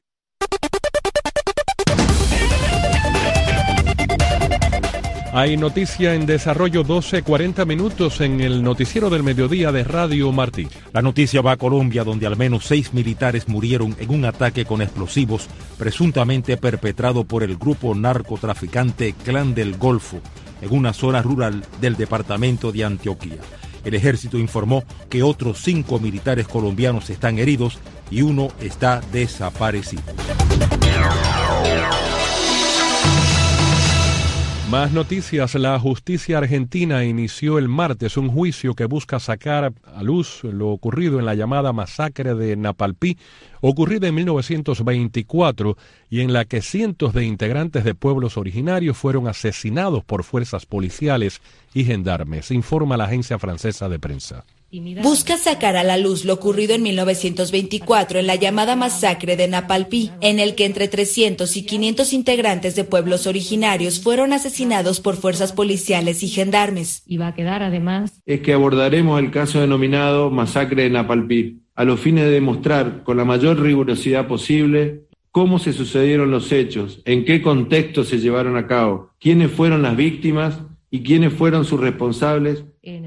Hay noticia en desarrollo, doce cuarenta minutos en el noticiero del mediodía de Radio Martí. La noticia va a Colombia, donde al menos seis militares murieron en un ataque con explosivos presuntamente perpetrado por el grupo narcotraficante Clan del Golfo en una zona rural del departamento de Antioquia. El ejército informó que otros cinco militares colombianos están heridos y uno está desaparecido. Más noticias. La justicia argentina inició el martes un juicio que busca sacar a luz lo ocurrido en la llamada masacre de Napalpí, ocurrida en mil novecientos veinticuatro y en la que cientos de integrantes de pueblos originarios fueron asesinados por fuerzas policiales y gendarmes, informa la agencia francesa de prensa. Busca sacar a la luz lo ocurrido en mil novecientos veinticuatro en la llamada masacre de Napalpí, en el que entre trescientos y quinientos integrantes de pueblos originarios fueron asesinados por fuerzas policiales y gendarmes. Y va a quedar además es que abordaremos el caso denominado masacre de Napalpí, a los fines de demostrar con la mayor rigurosidad posible cómo se sucedieron los hechos, en qué contexto se llevaron a cabo, quiénes fueron las víctimas y quiénes fueron sus responsables.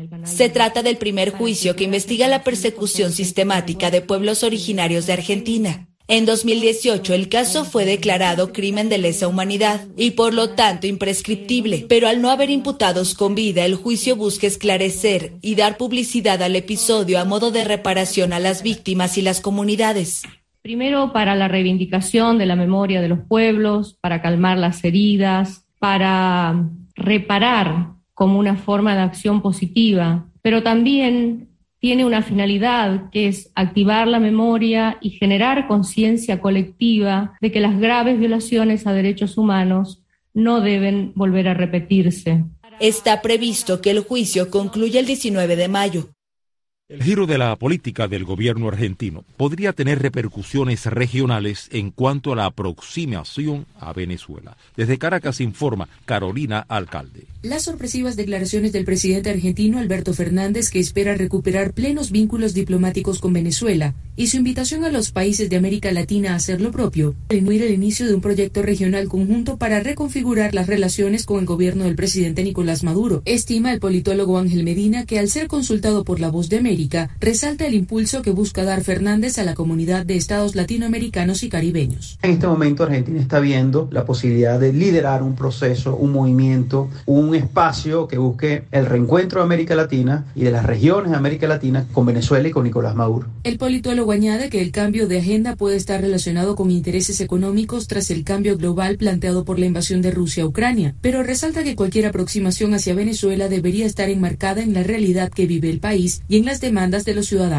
Se trata del primer juicio que investiga la persecución sistemática de pueblos originarios de Argentina. En dos mil dieciocho el caso fue declarado crimen de lesa humanidad y por lo tanto imprescriptible, pero al no haber imputados con vida, el juicio busca esclarecer y dar publicidad al episodio a modo de reparación a las víctimas y las comunidades. Primero, para la reivindicación de la memoria de los pueblos, para calmar las heridas, para reparar como una forma de acción positiva, pero también tiene una finalidad que es activar la memoria y generar conciencia colectiva de que las graves violaciones a derechos humanos no deben volver a repetirse. Está previsto que el juicio concluya el diecinueve de mayo. El giro de la política del gobierno argentino podría tener repercusiones regionales en cuanto a la aproximación a Venezuela. Desde Caracas informa Carolina Alcalde. Las sorpresivas declaraciones del presidente argentino Alberto Fernández, que espera recuperar plenos vínculos diplomáticos con Venezuela, y su invitación a los países de América Latina a hacer lo propio, incluir el inicio de un proyecto regional conjunto para reconfigurar las relaciones con el gobierno del presidente Nicolás Maduro. Estima el politólogo Ángel Medina que, al ser consultado por La Voz de América, resalta el impulso que busca dar Fernández a la comunidad de estados latinoamericanos y caribeños. En este momento Argentina está viendo la posibilidad de liderar un proceso, un movimiento, un espacio que busque el reencuentro de América Latina y de las regiones de América Latina con Venezuela y con Nicolás Maduro. El politólogo añade que el cambio de agenda puede estar relacionado con intereses económicos tras el cambio global planteado por la invasión de Rusia a Ucrania, pero resalta que cualquier aproximación hacia Venezuela debería estar enmarcada en la realidad que vive el país y en las demandas de los ciudadanos.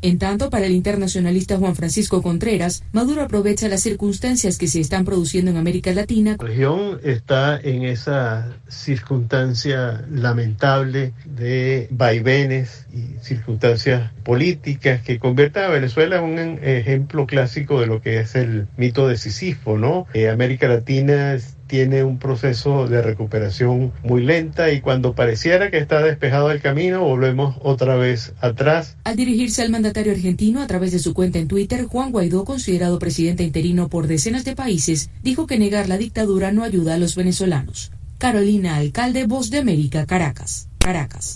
En tanto, para el internacionalista Juan Francisco Contreras, Maduro aprovecha las circunstancias que se están produciendo en América Latina. La región está en esa circunstancia lamentable de vaivenes y circunstancias políticas que convierten a Venezuela en un ejemplo clásico de lo que es el mito de Sísifo, ¿no? Eh, América Latina es, tiene un proceso de recuperación muy lenta y cuando pareciera que está despejado el camino, volvemos otra vez atrás. Al dirigirse al mandatario argentino a través de su cuenta en Twitter, Juan Guaidó, considerado presidente interino por decenas de países, dijo que negar la dictadura no ayuda a los venezolanos. Carolina Alcalde, Voz de América, Caracas. Caracas.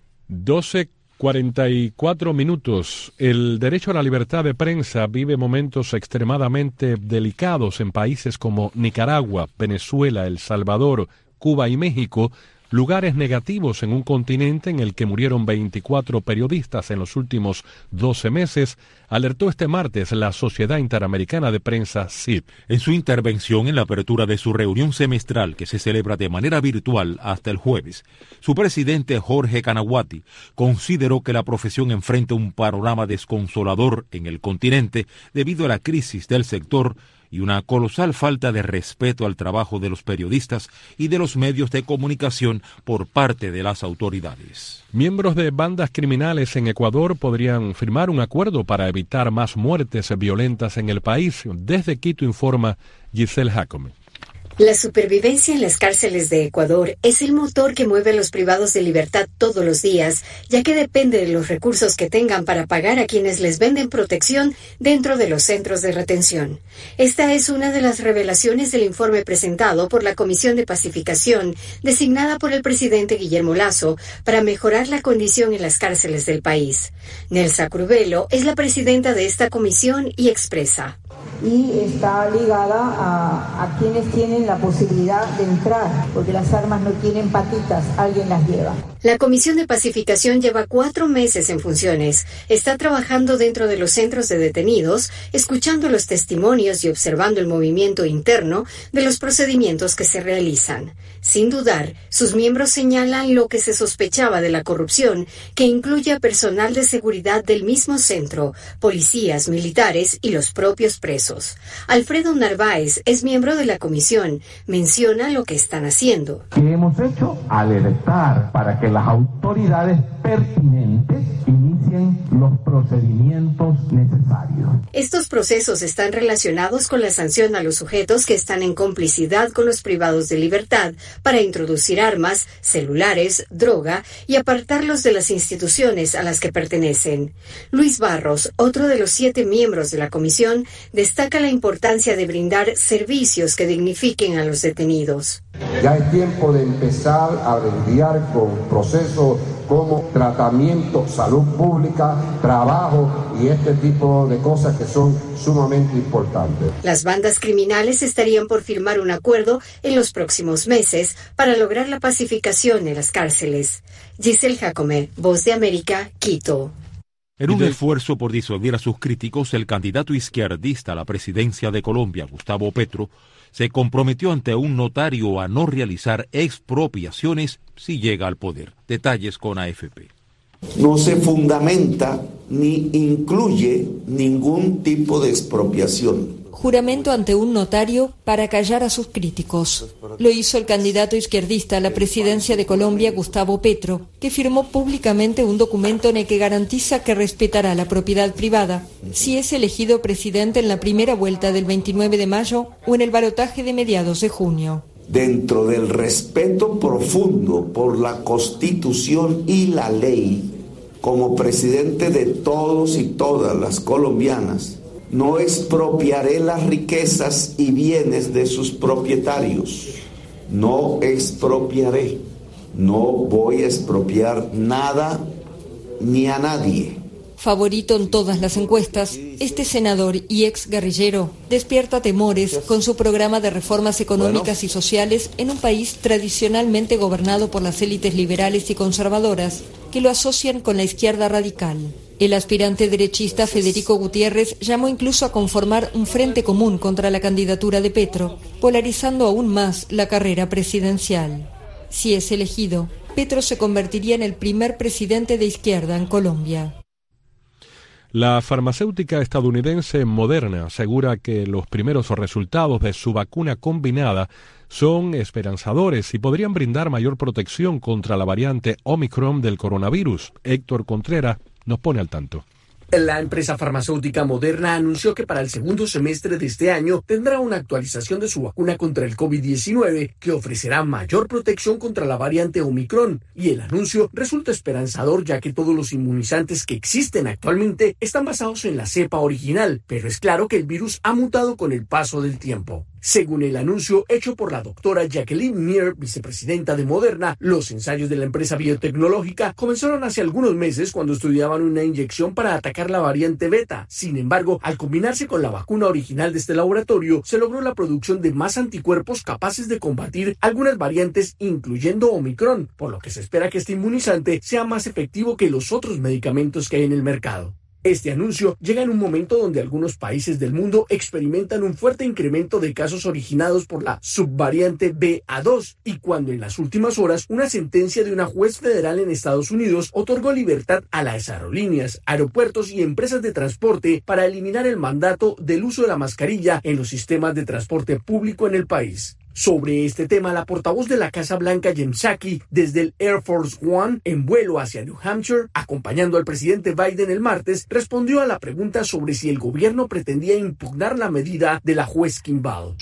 doce cuarenta y cuatro minutos. El derecho a la libertad de prensa vive momentos extremadamente delicados en países como Nicaragua, Venezuela, El Salvador, Cuba y México, lugares negativos en un continente en el que murieron veinticuatro periodistas en los últimos doce meses, alertó este martes la Sociedad Interamericana de Prensa, S I P. En su intervención en la apertura de su reunión semestral que se celebra de manera virtual hasta el jueves, su presidente Jorge Canaguati consideró que la profesión enfrenta un panorama desconsolador en el continente debido a la crisis del sector y una colosal falta de respeto al trabajo de los periodistas y de los medios de comunicación por parte de las autoridades. Miembros de bandas criminales en Ecuador podrían firmar un acuerdo para evitar más muertes violentas en el país. Desde Quito informa Giselle Jacome. La supervivencia en las cárceles de Ecuador es el motor que mueve a los privados de libertad todos los días, ya que depende de los recursos que tengan para pagar a quienes les venden protección dentro de los centros de retención. Esta es una de las revelaciones del informe presentado por la Comisión de Pacificación, designada por el presidente Guillermo Lasso, para mejorar la condición en las cárceles del país. Nelsa Curvelo es la presidenta de esta comisión y expresa. Y está ligada a, a quienes tienen la posibilidad de entrar, porque las armas no tienen patitas, alguien las lleva. La Comisión de Pacificación lleva cuatro meses en funciones. Está trabajando dentro de los centros de detenidos, escuchando los testimonios y observando el movimiento interno de los procedimientos que se realizan. Sin dudar, sus miembros señalan lo que se sospechaba de la corrupción, que incluye a personal de seguridad del mismo centro, policías, militares y los propios presos. Alfredo Narváez es miembro de la comisión. Menciona lo que están haciendo. ¿Qué hemos hecho? Alertar para que las autoridades pertinentes inicien los procedimientos necesarios. Estos procesos están relacionados con la sanción a los sujetos que están en complicidad con los privados de libertad para introducir armas, celulares, droga y apartarlos de las instituciones a las que pertenecen. Luis Barros, otro de los siete miembros de la comisión, destaca la importancia de brindar servicios que dignifiquen a los detenidos. Ya es tiempo de empezar a lidiar con procesos como tratamiento, salud pública, trabajo y este tipo de cosas que son sumamente importantes. Las bandas criminales estarían por firmar un acuerdo en los próximos meses para lograr la pacificación en las cárceles. Giselle Jacome, Voz de América, Quito. En un esfuerzo por disuadir a sus críticos, el candidato izquierdista a la presidencia de Colombia, Gustavo Petro, se comprometió ante un notario a no realizar expropiaciones si llega al poder. Detalles con A F P. No se fundamenta ni incluye ningún tipo de expropiación. Juramento ante un notario para callar a sus críticos. Lo hizo el candidato izquierdista a la presidencia de Colombia, Gustavo Petro, que firmó públicamente un documento en el que garantiza que respetará la propiedad privada si es elegido presidente en la primera vuelta del veintinueve de mayo o en el balotaje de mediados de junio. Dentro del respeto profundo por la Constitución y la ley, como presidente de todos y todas las colombianas, no expropiaré las riquezas y bienes de sus propietarios. No expropiaré. No voy a expropiar nada ni a nadie. Favorito en todas las encuestas, este senador y ex guerrillero despierta temores con su programa de reformas económicas bueno. y sociales en un país tradicionalmente gobernado por las élites liberales y conservadoras que lo asocian con la izquierda radical. El aspirante derechista Federico Gutiérrez llamó incluso a conformar un frente común contra la candidatura de Petro, polarizando aún más la carrera presidencial. Si es elegido, Petro se convertiría en el primer presidente de izquierda en Colombia. La farmacéutica estadounidense Moderna asegura que los primeros resultados de su vacuna combinada son esperanzadores y podrían brindar mayor protección contra la variante Omicron del coronavirus. Héctor Contreras nos pone al tanto. La empresa farmacéutica Moderna anunció que para el segundo semestre de este año tendrá una actualización de su vacuna contra el COVID diecinueve que ofrecerá mayor protección contra la variante Omicron, y el anuncio resulta esperanzador ya que todos los inmunizantes que existen actualmente están basados en la cepa original, pero es claro que el virus ha mutado con el paso del tiempo. Según el anuncio hecho por la doctora Jacqueline Mir, vicepresidenta de Moderna, los ensayos de la empresa biotecnológica comenzaron hace algunos meses cuando estudiaban una inyección para atacar la variante beta. Sin embargo, al combinarse con la vacuna original de este laboratorio, se logró la producción de más anticuerpos capaces de combatir algunas variantes, incluyendo Omicron, por lo que se espera que este inmunizante sea más efectivo que los otros medicamentos que hay en el mercado. Este anuncio llega en un momento donde algunos países del mundo experimentan un fuerte incremento de casos originados por la subvariante B A dos, y cuando en las últimas horas una sentencia de una juez federal en Estados Unidos otorgó libertad a las aerolíneas, aeropuertos y empresas de transporte para eliminar el mandato del uso de la mascarilla en los sistemas de transporte público en el país. Sobre este tema, la portavoz de la Casa Blanca, Jen Psaki, desde el Air Force One, en vuelo hacia New Hampshire, acompañando al presidente Biden el martes, respondió a la pregunta sobre si el gobierno pretendía impugnar la medida de la juez Kimball.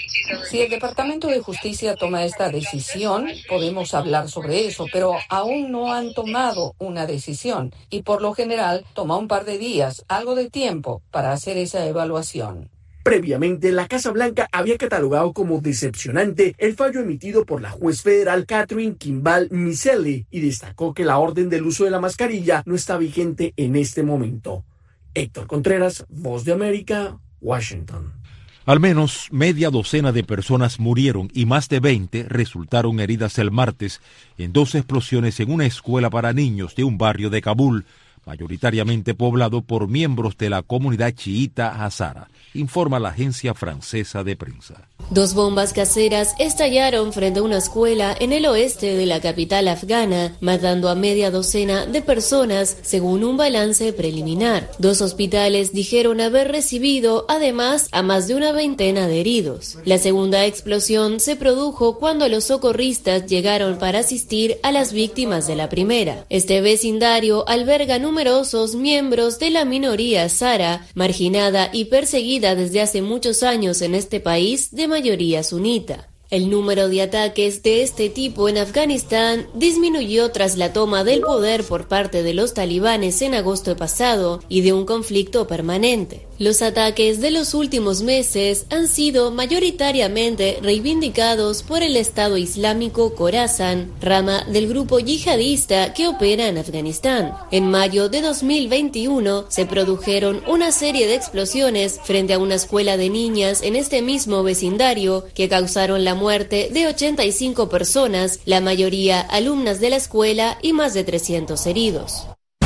Si el Departamento de Justicia toma esta decisión, podemos hablar sobre eso, pero aún no han tomado una decisión y por lo general toma un par de días, algo de tiempo, para hacer esa evaluación. Previamente, la Casa Blanca había catalogado como decepcionante el fallo emitido por la juez federal Catherine Kimball Miseli y destacó que la orden del uso de la mascarilla no está vigente en este momento. Héctor Contreras, Voz de América, Washington. Al menos media docena de personas murieron y más de veinte resultaron heridas el martes en dos explosiones en una escuela para niños de un barrio de Kabul, mayoritariamente poblado por miembros de la comunidad chiita Hazara, informa la agencia francesa de prensa. Dos bombas caseras estallaron frente a una escuela en el oeste de la capital afgana, matando a media docena de personas, según un balance preliminar. Dos hospitales dijeron haber recibido, además, a más de una veintena de heridos. La segunda explosión se produjo cuando los socorristas llegaron para asistir a las víctimas de la primera. Este vecindario alberga numerosos miembros de la minoría hazara, marginada y perseguida desde hace muchos años en este país de mayoría sunita. El número de ataques de este tipo en Afganistán disminuyó tras la toma del poder por parte de los talibanes en agosto pasado y de un conflicto permanente. Los ataques de los últimos meses han sido mayoritariamente reivindicados por el Estado Islámico Khorasan, rama del grupo yihadista que opera en Afganistán. En mayo de dos mil veintiuno se produjeron una serie de explosiones frente a una escuela de niñas en este mismo vecindario que causaron la muerte de ochenta y cinco personas, la mayoría alumnas de la escuela, y más de trescientos heridos.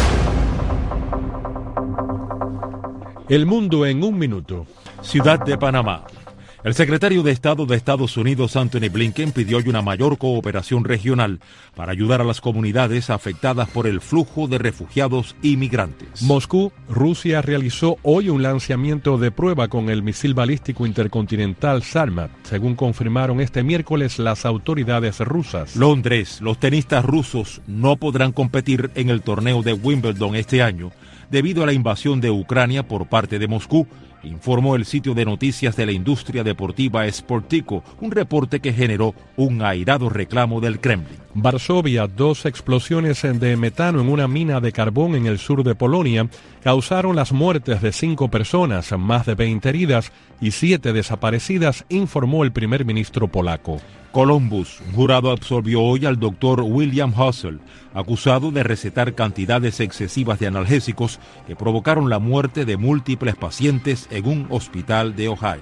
El mundo en un minuto. Ciudad de Panamá. El secretario de Estado de Estados Unidos, Anthony Blinken, pidió hoy una mayor cooperación regional para ayudar a las comunidades afectadas por el flujo de refugiados y migrantes. Moscú, Rusia, realizó hoy un lanzamiento de prueba con el misil balístico intercontinental Sarmat, según confirmaron este miércoles las autoridades rusas. Londres, los tenistas rusos no podrán competir en el torneo de Wimbledon este año debido a la invasión de Ucrania por parte de Moscú, informó el sitio de noticias de la industria deportiva Sportico, un reporte que generó un airado reclamo del Kremlin. Varsovia, dos explosiones de metano en una mina de carbón en el sur de Polonia causaron las muertes de cinco personas, más de veinte heridas y siete desaparecidas, informó el primer ministro polaco. Columbus, un jurado absolvió hoy al doctor William Hussel, acusado de recetar cantidades excesivas de analgésicos que provocaron la muerte de múltiples pacientes en un hospital de Ohio.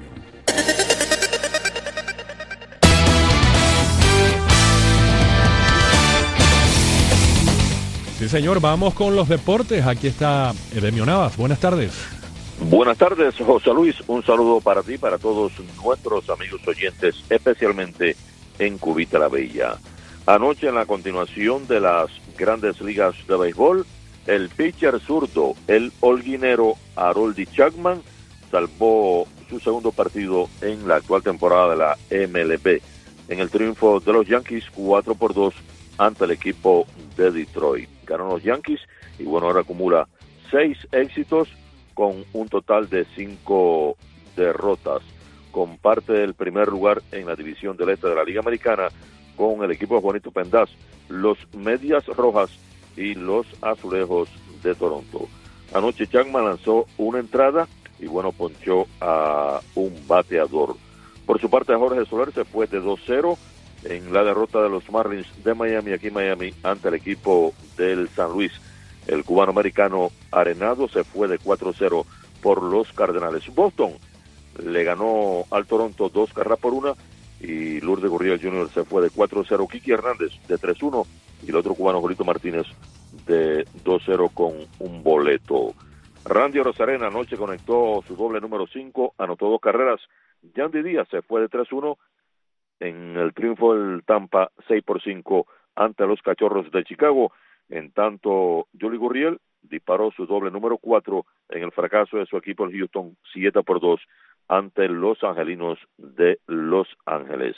Sí, señor, vamos con los deportes. Aquí está Edemio Navas. Buenas tardes. Buenas tardes, José Luis. Un saludo para ti, para todos nuestros amigos oyentes, especialmente en Cubita la Bella. Anoche, en la continuación de las grandes ligas de béisbol, El pitcher zurdo, el holguinero Harold Chapman, salvó su segundo partido en la actual temporada de la M L B, en el triunfo de los Yankees cuatro por dos ante el equipo de Detroit. Ganaron los Yankees y bueno, ahora acumula seis éxitos con un total de cinco derrotas. Comparte el primer lugar en la división del este de la Liga Americana con el equipo de Juanito Pendaz, los Medias Rojas y los Azulejos de Toronto. Anoche Chapman lanzó una entrada y bueno, ponchó a un bateador. Por su parte, Jorge Soler se fue de dos cero en la derrota de los Marlins de Miami, aquí en Miami, ante el equipo del San Luis. El cubano-americano Arenado se fue de cuatro cero por los Cardenales. Boston le ganó al Toronto dos carreras por una y Lourdes Gurriel junior se fue de cuatro cero. Kiki Hernández de tres uno y el otro cubano, Julito Martínez, de dos cero con un boleto. Randy Arozarena anoche conectó su doble número cinco, anotó dos carreras. Yandy Díaz se fue de tres uno en el triunfo del Tampa seis por cinco ante los Cachorros de Chicago. En tanto, Yuli Gurriel disparó su doble número cuatro en el fracaso de su equipo, el Houston, siete por dos ante los Angelinos de Los Ángeles.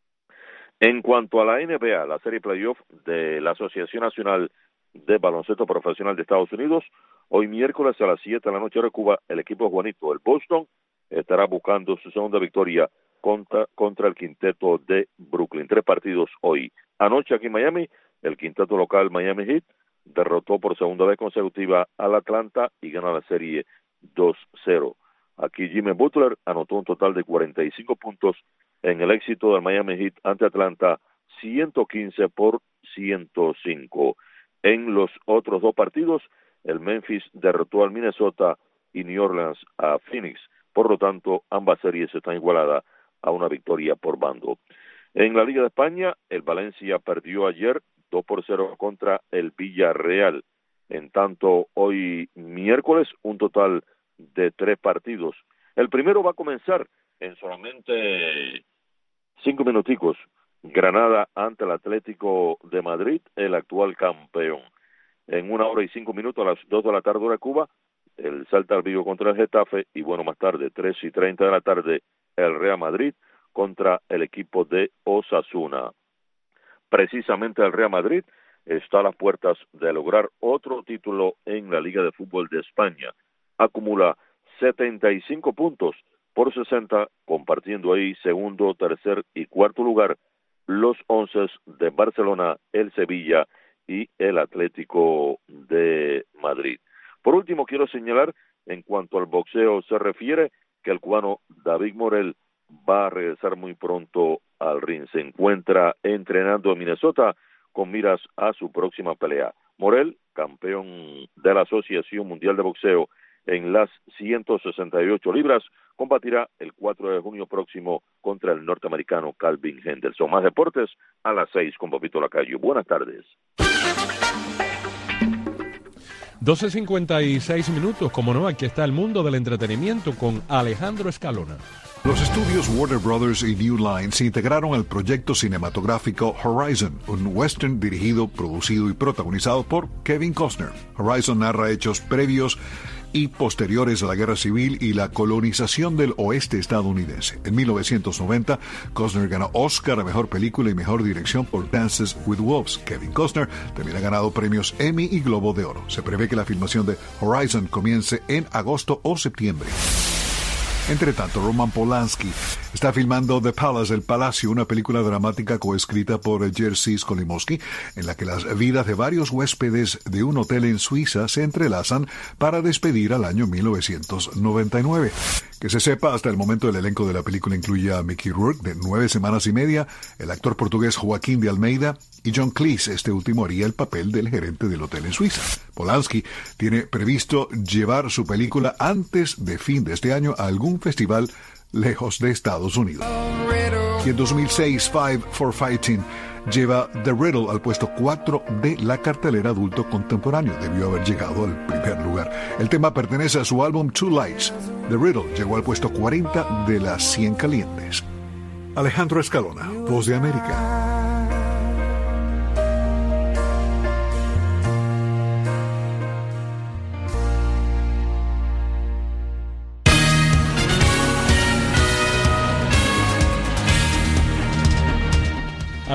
En cuanto a la N B A, la serie playoff de la Asociación Nacional de Baloncesto Profesional de Estados Unidos, hoy miércoles a las siete de la noche de Cuba, el equipo Juanito, el Boston, estará buscando su segunda victoria contra, contra el quinteto de Brooklyn. Tres partidos hoy. Anoche aquí en Miami, el quinteto local Miami Heat derrotó por segunda vez consecutiva al Atlanta y gana la serie dos cero. Aquí Jimmy Butler anotó un total de cuarenta y cinco puntos en el éxito del Miami Heat ante Atlanta, ciento quince por ciento cinco. En los otros dos partidos, el Memphis derrotó al Minnesota y New Orleans a Phoenix. Por lo tanto, ambas series están igualadas a una victoria por bando. En la Liga de España, el Valencia perdió ayer dos por cero contra el Villarreal. En tanto, hoy miércoles, un total de tres partidos. El primero va a comenzar en solamente cinco minuticos. Granada ante el Atlético de Madrid, el actual campeón. En una hora y cinco minutos, a las dos de la tarde hora de Cuba, el Celta Vigo contra el Getafe, y bueno, más tarde, tres y treinta de la tarde, el Real Madrid contra el equipo de Osasuna. Precisamente el Real Madrid está a las puertas de lograr otro título en la Liga de Fútbol de España. Acumula setenta y cinco puntos por sesenta, compartiendo ahí segundo, tercer y cuarto lugar los once de Barcelona, el Sevilla y el Atlético de Madrid. Por último, quiero señalar, en cuanto al boxeo se refiere, que el cubano David Morel va a regresar muy pronto al ring. Se encuentra entrenando en Minnesota con miras a su próxima pelea. Morel, campeón de la Asociación Mundial de Boxeo en las ciento sesenta y ocho libras, combatirá el cuatro de junio próximo contra el norteamericano Calvin Henderson. Más deportes a las seis con Bobito Lacayo. Buenas tardes. doce cincuenta y seis minutos, como no, aquí está el mundo del entretenimiento con Alejandro Escalona. Los estudios Warner Brothers y New Line se integraron al proyecto cinematográfico Horizon, un western dirigido, producido y protagonizado por Kevin Costner. Horizon narra hechos previos y posteriores a la Guerra Civil y la colonización del oeste estadounidense. En mil novecientos noventa, Costner ganó Oscar a Mejor Película y Mejor Dirección por Dances with Wolves. Kevin Costner también ha ganado premios Emmy y Globo de Oro. Se prevé que la filmación de Horizon comience en agosto o septiembre. Entre tanto, Roman Polanski está filmando The Palace, El Palacio, una película dramática coescrita por Jerzy Skolimowski, en la que las vidas de varios huéspedes de un hotel en Suiza se entrelazan para despedir al año mil novecientos noventa y nueve. Que se sepa, hasta el momento el elenco de la película incluye a Mickey Rourke, de nueve semanas y media, el actor portugués Joaquín de Almeida y John Cleese. Este último haría el papel del gerente del hotel en Suiza. Polanski tiene previsto llevar su película antes de fin de este año a algún festival lejos de Estados Unidos. Y en dos mil seis, Five for Fighting lleva The Riddle al puesto cuatro de la cartelera adulto contemporáneo. Debió haber llegado al primer lugar. El tema pertenece a su álbum Two Lights. The Riddle llegó al puesto cuarenta de las cien calientes. Alejandro Escalona, Voz de América.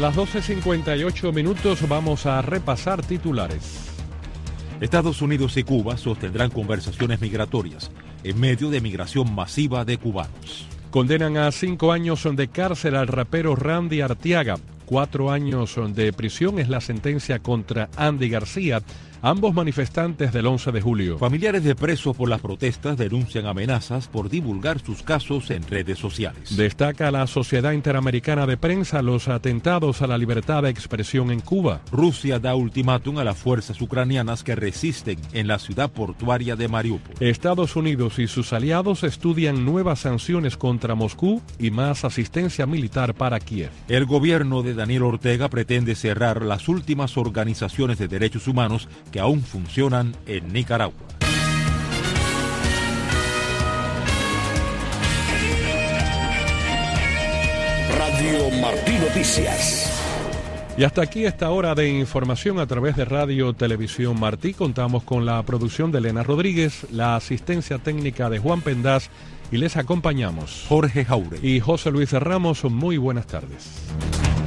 las doce cincuenta y ocho minutos vamos a repasar titulares. Estados Unidos y Cuba sostendrán conversaciones migratorias en medio de migración masiva de cubanos. Condenan a cinco años de cárcel al rapero Randy Arteaga. Cuatro años de prisión es la sentencia contra Andy García, ambos manifestantes del once de julio. Familiares de presos por las protestas denuncian amenazas por divulgar sus casos en redes sociales. Destaca la Sociedad Interamericana de Prensa los atentados a la libertad de expresión en Cuba. Rusia da ultimátum a las fuerzas ucranianas que resisten en la ciudad portuaria de Mariupol. Estados Unidos y sus aliados estudian nuevas sanciones contra Moscú y más asistencia militar para Kiev. El gobierno de Daniel Ortega pretende cerrar las últimas organizaciones de derechos humanos que aún funcionan en Nicaragua. Radio Martí Noticias. Y hasta aquí esta hora de información a través de Radio Televisión Martí. Contamos con la producción de Elena Rodríguez, la asistencia técnica de Juan Pendaz y les acompañamos Jorge Jaure y José Luis Ramos. Muy buenas tardes.